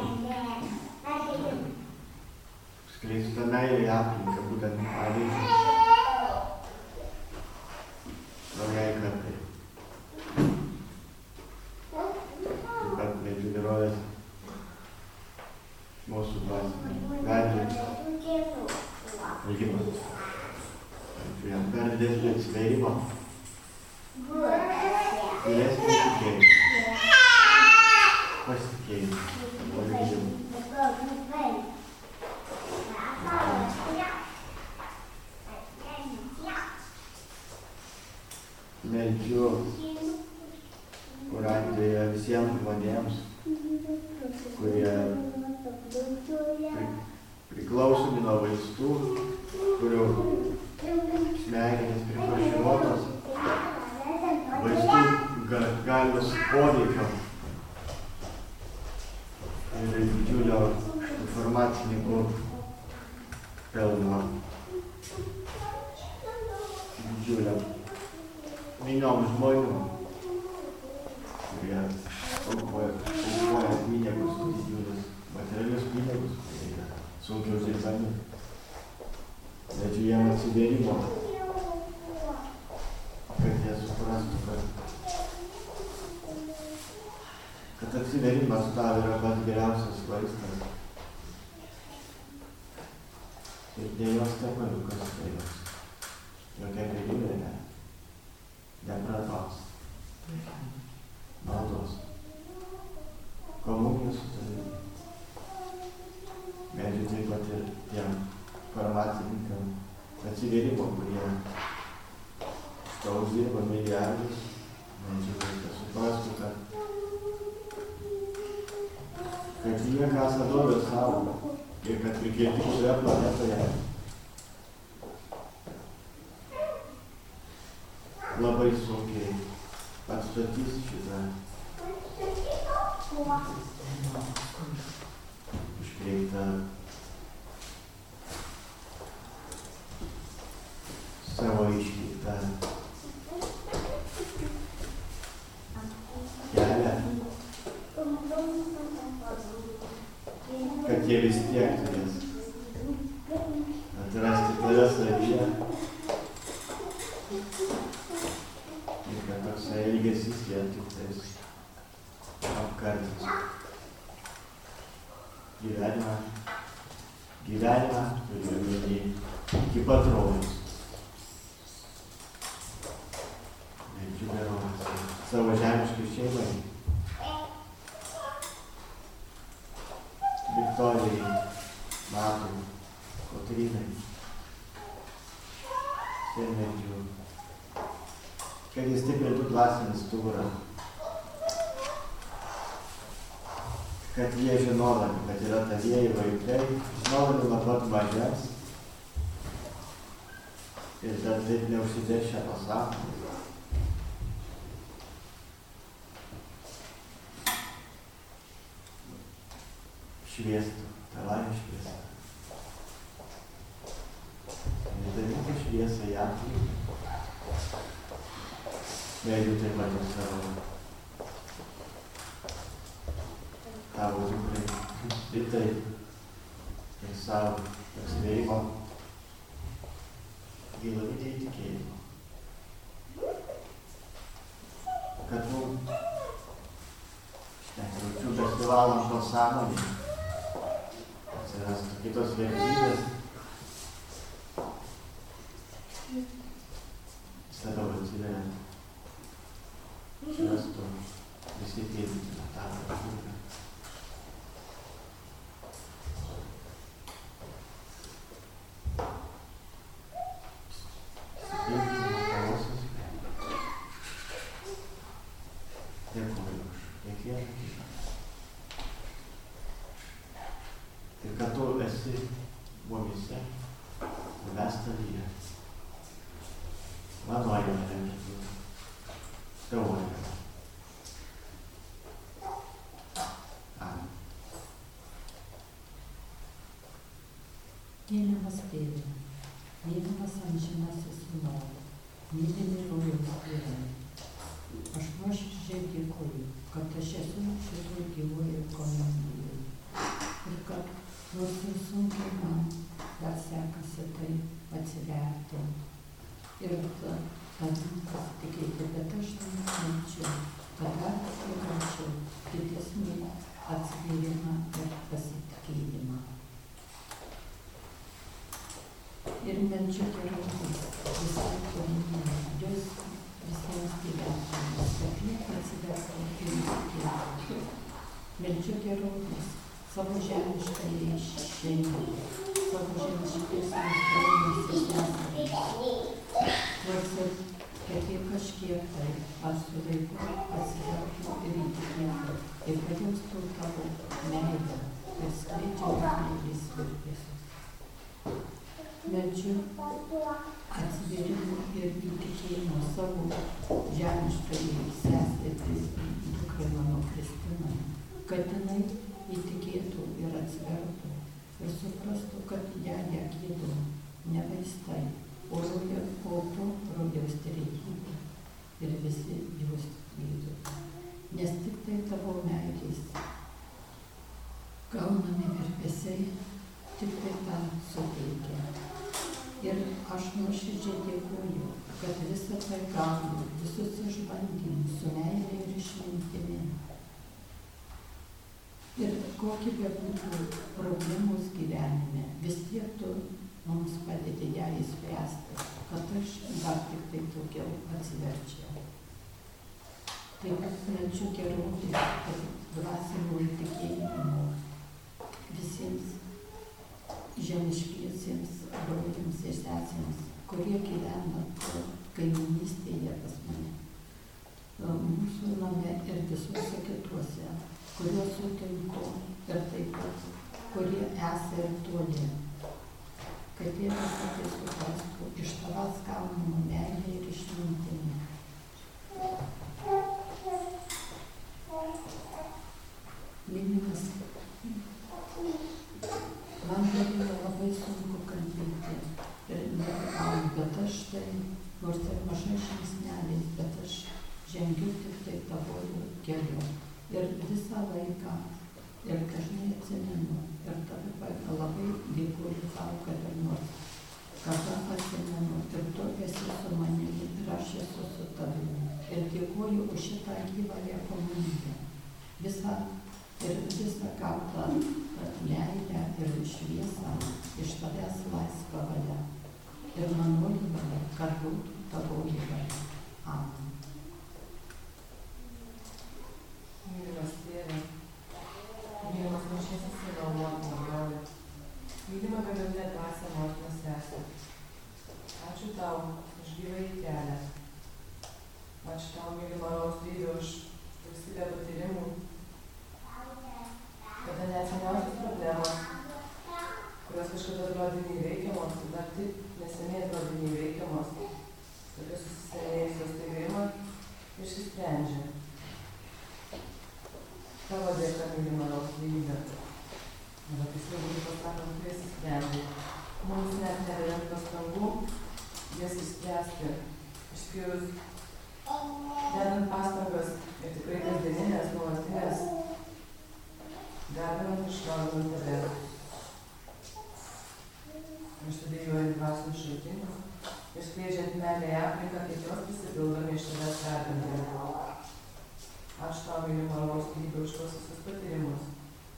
tą meilę į aplinką, būtent pavyzdžiui, naujai kartai. Taip pat meldžiu gerovės mūsų dvasinį vedlį Algimantą. Gilesnį tikėjimą. Pasitikėjimą. Palyginimą. Meldžiu Kuratėje visiems žmonėms, kurie priklausomi nuo vaistų, kurių smegenys pripraširuotos vaistų galios poveikio ir didžiulio informacininkų pelno, didžiulio miniom žmonių, kurie aukoja pinigus, didžiulius materialius pinigus, kurie yra sunkiai uždirbami. Leidžiu jiem atsivėrimo, kad jie suprastų, kad atsivėrimas tau yra pats geriausias vaistas. Ir dėjos tepaliukas dėjos. Jokia galimybė nepratos. Maldos. Komunijos su tavimi. Meldžiu taip pat ir tiem farmacininkam atsivėrimo, kurie to uždirba milijardus. Meldžiu, kad suprastų, kad jie kasa duobę savo ir kad reikėtų šioje planetoje labai sunkiai atstatys šitą iškreiptą savo iškreiptą kelią, kad jie vis tiek turės atrasti tave savyje ir kad toksai elgesys jie tik tais apkartins gyvenimą turi omeny iki pat rojaus. Meldžiu gerovės savo žemiškai šeimai, Viktorijai, Matui, Kotrynai. Ir meldžiu, kad jis stiprintų dvasinį stuburą, kad jie žinodami, kad yra tavieji vaikai, žinodami nuo pat mažens ir dar taip neužsidėšę pasaulį. Šviestų, tavąją šviesą. Ir darytų šviesą į aplinką. Meldžiu taip pat ir tavo dukrai, Vitai ir savo atsivėrimo giluminį įtikėjimą. Kad mums šnekiaučių besivalant to sąmonį atsirastų kitos vertybės, labiau atsiveriant, atsirastų visi tėvyti tavo kūrą. Dėkuoju už kiekvieną kitą. Ir kad tu esi mumyse, mes tavyje. Manoje nelemti, tavoje. Amen. Mylimas Tėve, mylimas amžinasis Sūnau, mylimi rojaus Tėve, aš nuoširdžiai dėkoju, kad aš esu šitoj gyvoje komunijoje ir kad nors ir sunkiai man dar sekasi tai atsiverti ir tavim pasitikėti, bet aš norėčiau, kad dar gaučiau didesnį atsivėrimą ir pasitikėjimą. Ir meldžiu gerovės visai komunijai, jos visiems gyventojams, kad jie atsivertų ir įtikėtų. Meldžiu gerovės savo žemiškai šeimai, savo žemiškiesiams broliams ir seserims. Tvarsiu, kad jie kažkiek tai ar su laiku atsivertų ir įtikėtų ir pajaustų tavo meilę ir skleidžiu meilės virpesius. Meldžiu atsiverimo ir įtikėjimo savo žemiškai seserį dukrai mano Kristinai, kad jinai įtikėtų ir atsivertų ir suprastų, kad ją gydo ne vaistai, o rojaus trejybė ir visi jos gydo. Nes tik tai tavo meilės gaunami virpesiai, tik tai tą suteikia. Ir aš nuoširdžiai dėkuoju, kad visą tai gaunu, visus išbandymus su meilė ir išmintimi. Ir kokie bebūtų problemos gyvenime, vis tiek tu mums padedi ją įspręsti, kad aš dar tik tai daugiau atsiverčiau. Taip pat meldžiu gerovės ir dvasinio įtikėjimo visiems žemiškiesiems broliams ir sesėms, kurie gyvena kaiminystėje pas mane, mūsų name ir visuose kituose, kuriuos sutinku ir taip pat, kurie esą ir toli, kad jie visą tai suprastų iš tavęs gaunamą meilę ir išmintimą. Mylimas, man buvo labai sunku kalbėti ir negalvojau, bet aš tai, nors ir mažai žingsneliais, bet aš žengiu tik tai tavojų keliu. Ir visą laiką, ir dažnai atsimenu, ir tada labai dėkuoju tau, kad ir nors, kada atsimenu, ir tu esi su manimi, ir aš esu su tavimi. Ir dėkuoju už šitą gyvąją komuniją. Ir visą gautą meilę ir šviesą iš tavęs laisvą valią. Ir manoji valia, kad būtų tavoji valia. Amen. Mylimas Tėve, mylimas mažesnis Sūnau motina broli, mylima begalinė dvasia motina sesė. Ačiū tau už gyvąjį kelią. Ačiū tau, mylima Rojaus, už gausybę patyrimų, kada net seniausios problemos, kurios kažkada atrodė neįveikiamos, dar taip neseniai atrodė neįveikiamos, tokios susisenėjusios staiga ima išsisprendžia. Tavo dėka, mylima Rojaus, arba tiksliau būtų pasakant, tu esi sprendė. Mums net nededant pastangų jas išspręsti, išskyrus dedant pastangas ir tikrai kasdieninės, nuolatinės, garbinant ir šlovinant tave. Aš studijuoju dvasinius šaltinius ir skleidžiant meilę į aplinką, kaip jos prisipildami iš tavęs garbinti. Aš tau, mylima Rojaus, už tuos visus patyrimus.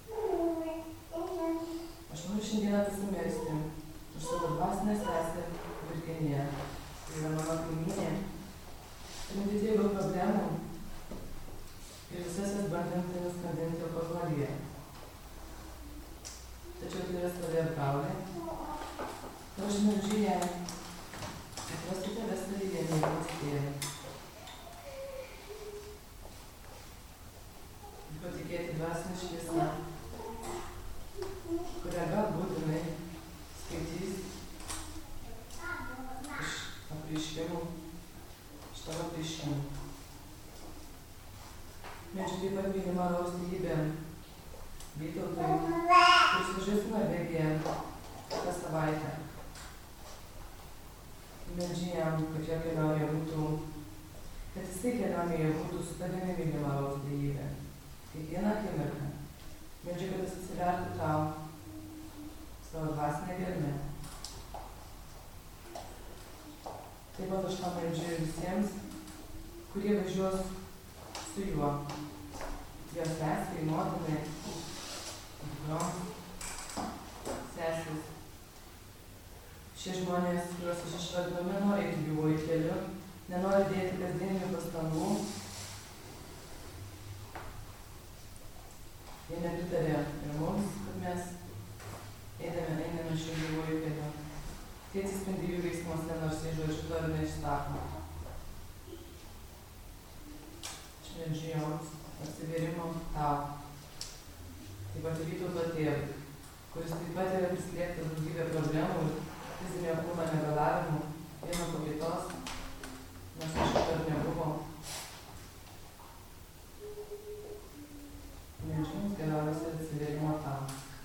Aš noriu šiandieną pasimelsti už savo dvasinę sesę Virginiją. Tai yra mano kaimynė, turinti tiek daug problemų ir visas jas bandanti nuskandinti alkoholyje. Tačiau tai yra savė apgaulė. Ir aš meldžiu jai atrasti tave savyje, mylimas Tėve. Ir patikėti dvasinę šviesą, kurią galbūt jinai skaitys iš apreiškimų, iš tavo apreiškimų. Meldžiu taip pat mylimą Rojaus gyvybę Vytautui, kuris važiuos į Norvegiją kitą savaitę. Meldžiu jam, kad jo kelionėje būtų, kad jisai kelionėje būtų su tavimi, mylima Rojaus gyvybė. Kiekvieną akimirką. Meldžiu, kad jis atsivertų tau savo dvasinę gelmę. Taip pat aš tau meldžiu visiems, kurie važiuos su juo. Jo sesei, motinai, dukroms, sesis. Šie žmonės, kuriuos aš išvardinu, nenori eiti gyvuoju keliu, nenori dėti kasdieninių pastangų Jie nepritarė ir mums, kad mes einame šiuo gyvuoju keliu. Tai atsispindi jų veiksmuose, nors jie žodžiu to ir neišsako. Aš meldžiu joms atsivėrimo tau. Taip pat Vytauto tėvui, kuris taip pat yra prislėgtas daugybė problemų ir fizinio kūno negalavimų vieno po kitos, nes aš dar nebuvo. Meldžiu jums gerovės ir atsivėrimo tau.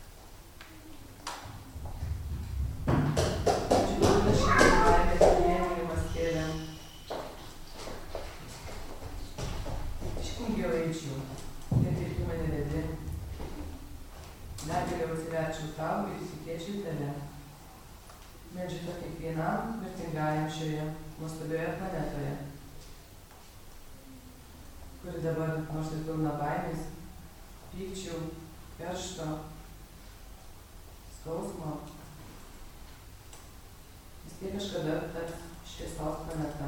Tau ir įsikėčiau tave. Meldžiu to kiekvienam mirtingajam šioje nuostabioje planetoje, kuri dabar nors ir pilna baimės, pykčių, keršto, skausmo, vis tiek kažkada taps šviesos planeta.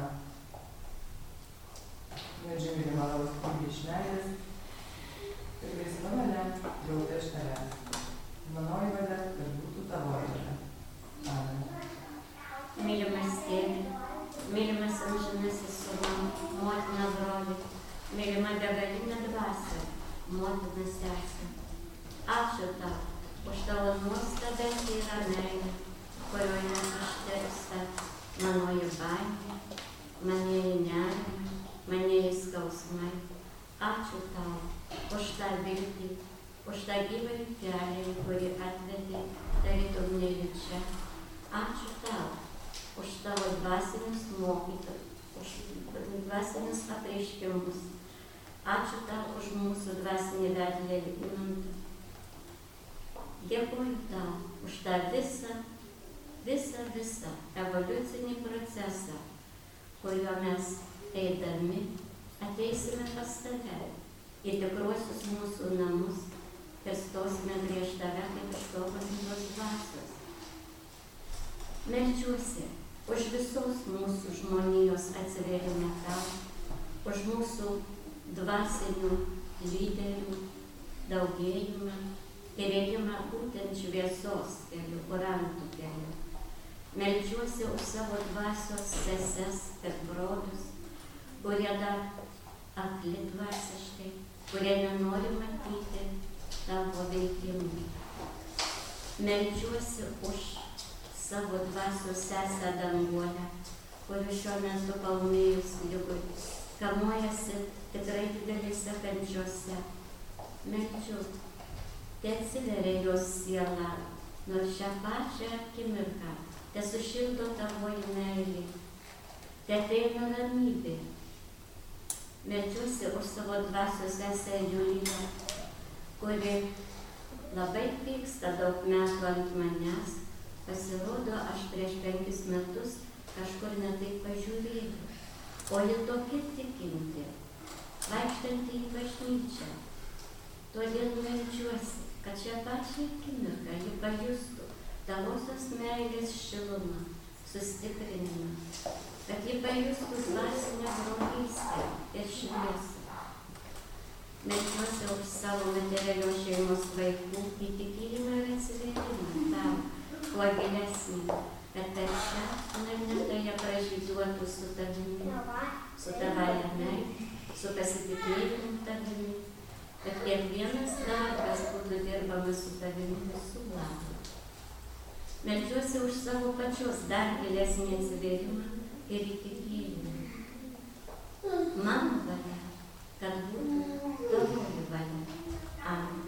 Meldžiu mylimą valstybę iš meilės ir laisva valia gauta iš tavęs. Manoji valia, kad būtų tavoji valia. Amen. Mylimas tėve, mylimas amžinasis sūnau, motina broli, mylima begalinė dvasia, motina sesė. Ačiū tau už tavo nuostabią tyrą meilę, kurioje ištirpsta manoji baimė, manieji nerimai, manieji skausmai. Ačiū tau už tą viltį, už tą gyvąjį kelią, kurį atvedė tarytum nejučia. Ačiū tau už tavo dvasinius mokytojus, už dvasinius apreiškimus. Ačiū tau už mūsų dvasinį vedlį Imantą. Dėkuoju tau už tą visą evoliucinį procesą, kuriuo mes eidami ateisime pas tave į tikruosius mūsų namus ir stosime prieš tave kaip ištobulintos dvasios. Meldžiuosi už visos mūsų žmonijos atsivėrimą tau, už mūsų dvasinių lyderių daugėjimą ir ėjimą būtent šviesos keliu, kurantų keliu. Meldžiuosi už savo dvasios seses ir brolius, kurie dar akli dvasiškai, kurie nenori matyti tavo veikimų. Meldžiuosi už savo dvasios sesę Danguolę, kuri šiuo metu paūmėjus ligui kamuojasi tikrai didelėse kančiose. Meldžiu, te atsiveria jos siela, nors šią pačią akimirką te sušildo tavoji meilė, te ateina ramybė. Meldžiuosi už savo dvasios sesę Juliją, kuri labai pyksta daug metų ant manęs. Pasirodo, aš prieš 5 metus kažkur netaip pažiūrėjau, o ji tokia tikinti, vaikštanti į bažnyčią. Todėl meldžiuosi, kad šią pačią akimirką ji pajustų tavosios meilės šilumą, sustiprinimą, kad ji pajustų dvasinę brolystę ir šviesą. Meldžiuosi už savo materialios šeimos vaikų įtikėjimą ir atsivėrimą tau, kuo gilesnį, kad per šią planetą jie pražyduotų su tavimi, su tavąja meile, su pasitikėjimu tavimi, kad kiekvienas darbas būtų dirbamas su tavimi visų labų. Meldžiuosi už savo pačios dar gilesnį atsivėrimą ir įtikėjimą. Mano valia, kad būtų tavoji valia. Amen.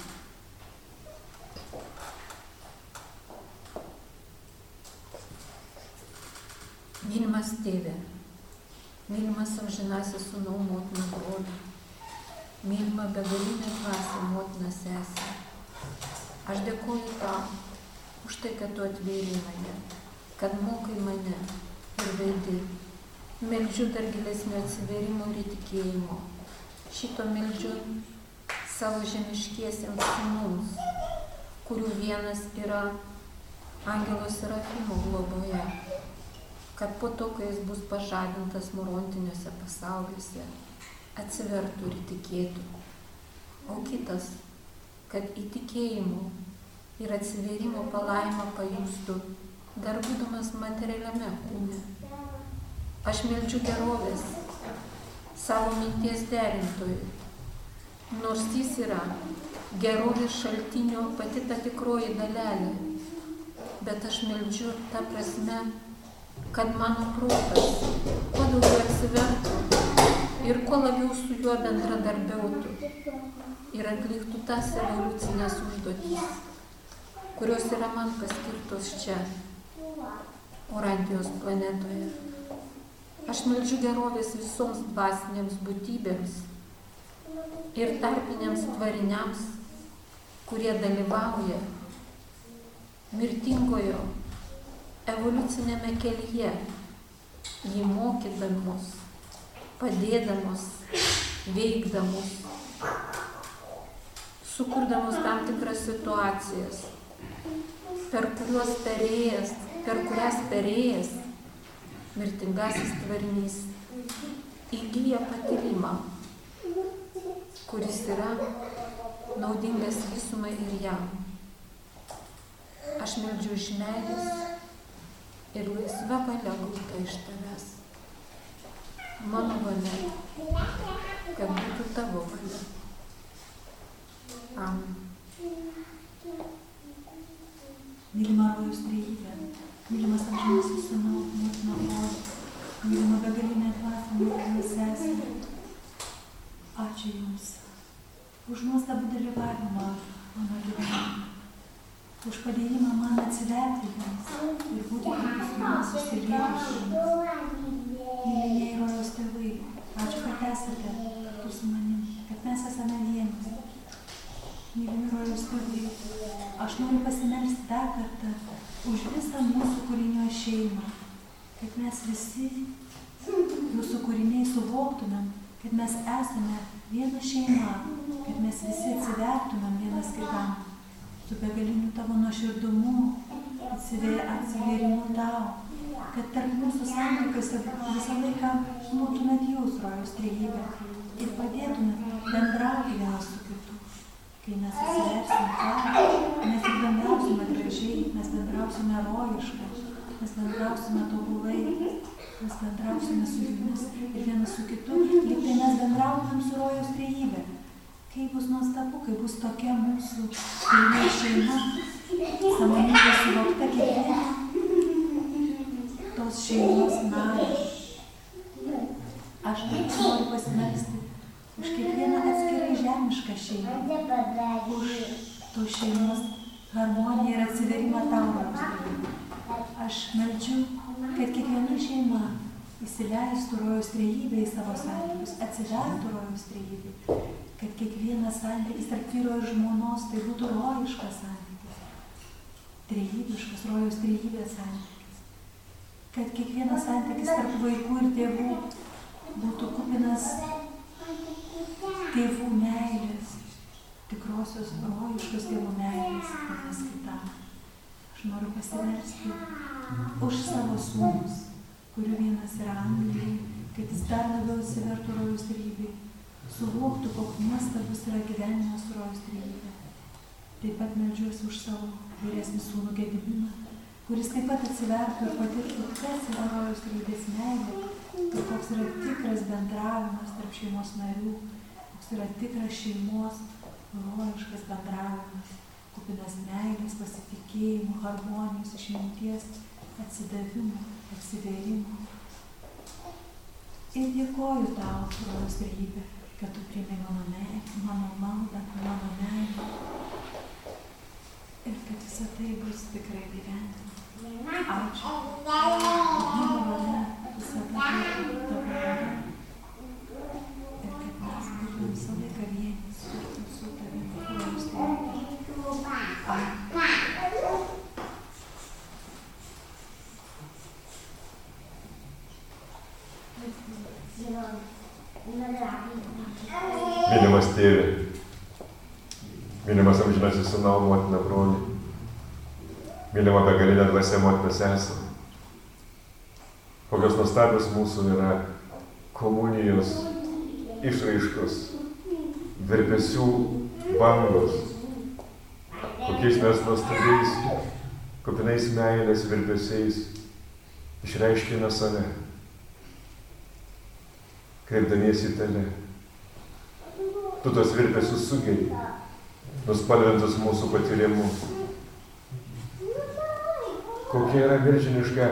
Mylimas tėve, mylimas amžinasis sūnau, motina broli, mylima begalinė dvasia, motina sesė. Aš dėkoju tau už tai, kad tu atvėrei mane, kad mokai mane ir vedi. Meldžiu dar gilesnio atsivėrimo ir įtikėjimo. Šito meldžiu savo žemiškiesiems sūnums, kurių vienas yra angelo Serafimo globoje, kad po to, kai jis bus pažadintas morontiniuose pasauliuose, atsivertų ir tikėtų, o kitas kad įtikėjimo ir atsivėrimo palaimą pajustų dar būdamas materialiame kūne. Aš meldžiu gerovės savo minties derintojui, nors jis yra gerovės šaltinio pati ta tikroji dalelė, bet aš meldžiu tą prasme, kad mano protas kuo daugiau atsivertų ir kuo labiau su juo bendradarbiautų ir atliktų tas evoliucinės užduotys, kurios yra man paskirtos čia, Orantijos planetoje. Aš meldžiu gerovės visoms dvasinėms būtybėms ir tarpiniams tvariniams, kurie dalyvauja mirtingojo evoliucinėme kelyje, jį mokydamos, padėdamos, veikdamos, sukurdamos tam tikras situacijas, per kurias perėjęs mirtingasis tvarinys įgyja patyrimą, kuris yra naudingas visumai ir jam. Aš meldžiu iš meilės ir laisva valia gauta iš tavęs. Mano valia, kad būtų tavo valia. Amen. Mylima Rojaus Trejybė, mylimas amžinasis Sūnau, motina broli, mylima begalinė dvasia, motina sesė. Ačiū Jums už nuostabų dalyvavimą mano gyvenime, už padėjimą man atsiverti Jums ir būti kartu su Jumis, susilieti su Jumis. Mylėjai Rojaus tėvai, ačiū, kad esate kartu su manim, kad mes esame vienas. Mylimi Rojaus tėvai, aš noriu pasimelsti dar kartą už visą mūsų kūrinio šeimą, kad mes visi Jūsų kūriniai suvoktumėm, kad mes esame viena šeima, kad mes visi atsivertumėm vienas kitam, su begaliniu Tavo nuoširdumu, atsivėrimu Tau, kad tarp mūsų santykiuose visą laiką būtumėt Jūs, Rojaus Trejybė, ir padėtumėt bendrauti vienas su kitu. Kai mes atsiversim Tau, mes ir bendrausime gražiai, mes bendrausime rojiškai, mes bendrausime tobulai, mes bendrausime su Jumis ir vienas su kitu, lyg tai mes bendrautumėm su Rojaus Trejybė. Kai bus nuostabu, kai bus tokia mūsų pilna šeima, sąmoningai suvokta kiekviena tos šeimos narė. Aš noriu pasimelsti už kiekvieną atskirai žemišką šeimą, už tos šeimos harmoniją ir atsiverimą Tau, Rojaus Trejybė. Aš meldžiu, kad kiekviena šeima įsileistų Rojaus Trejybę į savo santykius, atsivertų Rojaus Trejybę, kad kiekvienas santykis tarp vyro ir žmonos tai būtų rojiškas santykis, trejybiškas Rojaus Trejybės santykis, kad kiekvienas santykis tarp vaikų ir tėvų būtų kupinas tėvų meilės, tikrosios rojiškos tėvų meilės vienas kitam. Aš noriu pasimelsti už savo sūnus, kurių vienas yra Anglijai, kad jis dar labiau atsivertų Rojaus Trejybei, suvoktų, koks nuostabus yra gyvenimas su Rojaus Trejybe. Taip pat meldžiuosi už savo vyresnį sūnų Gediminą, kuris taip pat atsivertų ir patirtų, kas yra Rojaus Trejybės meilė, ir koks yra tikras bendravimas tarp šeimos narių, koks yra tikras šeimos rojiškas bendravimas, kupinas meilės, pasitikėjimo, harmonijos, išminties, atsidavimo, atsivėrimo. Ir dėkoju Tau, Rojaus Trejybė, kad Tu priėmei mano maldą, mano meilę ir kad visą tai bus tikrai gyvenime. Ačiū. Mano valia visada Tavo valia ir kad mes būtume visą laiką vienis kartu su Tavimi, Rojaus Trejybė. Mylimas Tėve, mylimas amžinasis Sūnau, motina broli, mylima begalinė dvasia, motina sesė. Kokios nuostabios mūsų yra komunijos išraiškos, virpesių bangos, kokiais mes nuostabiais, kupinais meilės virpesiais išreiškime save, kreipdamiesi į tave. Tu tos virpesius sugeri, nuspalvintus mūsų patyrimu. Kokia yra milžiniška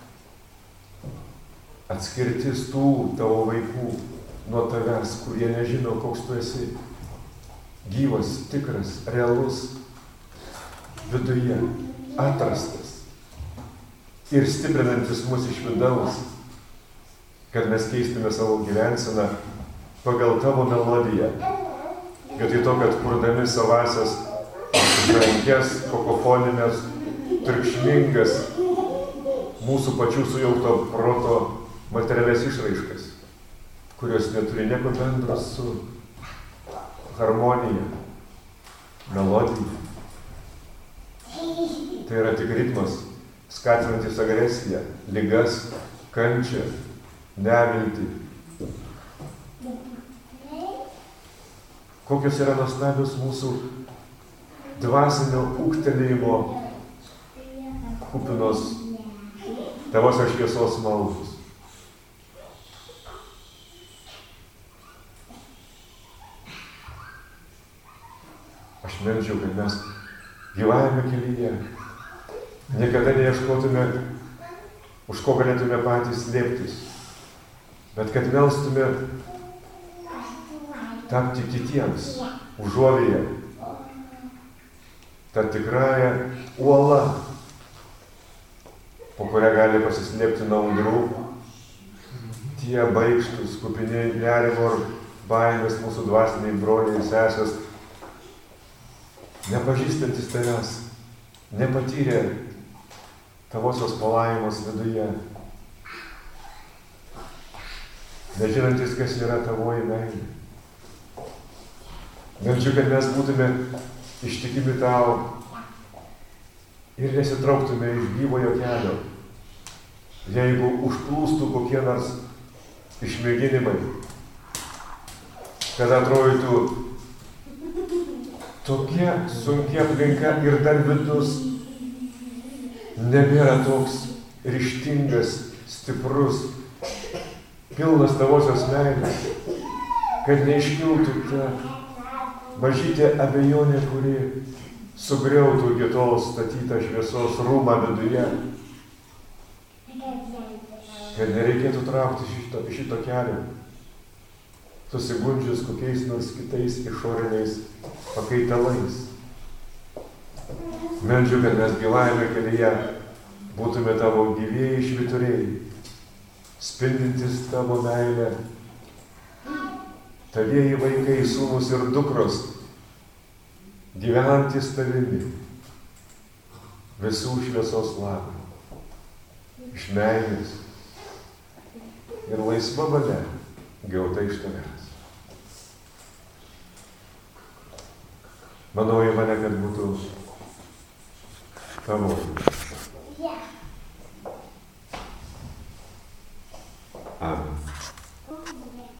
atskirtis tų tavo vaikų nuo tavęs, kurie nežino, koks tu esi. Gyvas, tikras, realus, viduje, atrastas ir stiprinantis mus iš vidaus, kad mes keistume savo gyvenseną pagal tavo melodiją. Vietoj to, kad kurdami savasias, brankes, kokofoninės, triukšmingas, mūsų pačių sujaukto proto materialias išraiškas, kurios neturi nieko bendro su harmonija, melodija. Tai yra tik ritmas, skatinantis agresiją, ligas, kančią, neviltį. Kokios yra nuostabios mūsų dvasinio ūgtelėjimo kupinos tavosios šviesos maldos. Aš meldžiu, kad mes gyvajame kelyje niekada neieškotume, už ko galėtume patys slėptis, bet kad melstume tapti kitiems užuovėje, ta tikrąja uola, po kurią gali pasislėpti nuo audrų, tie baikštus, kupini nerimo ir baimės mūsų dvasiniai broliai ir sesės, nepažįstantis tavęs, nepatyrė tavosios palaimos viduje, nežinantis, kas yra tavoji meilė. Meldžiu, kad mes būtume ištikimi tau ir nesitrauktume iš gyvojo kelio, jeigu užplūstų kokie nors išmėginimai, kad atrodytų tokia sunkia aplinka ir dar vidus nebėra toks ryžtingas, stiprus, pilnas tavosios meilės, kad neiškiltų ta mažytė abejonė, kuri sugriautų iki tol statytą šviesos rūmą viduje, kad nereikėtų traukti šito kelio, susigundžius kokiais nors kitais išoriniais pakaitalais. Meldžiu, kad mes gyvajame kelyje būtume tavo gyvieji švyturiai, spindintis tavo meilę, tavieji vaikai, sūnus ir dukros, gyvenantis tavimi, visų šviesos labui, iš meilės ir laisva valia gauta iš tavęs. Manau į mane, kad būtų tavo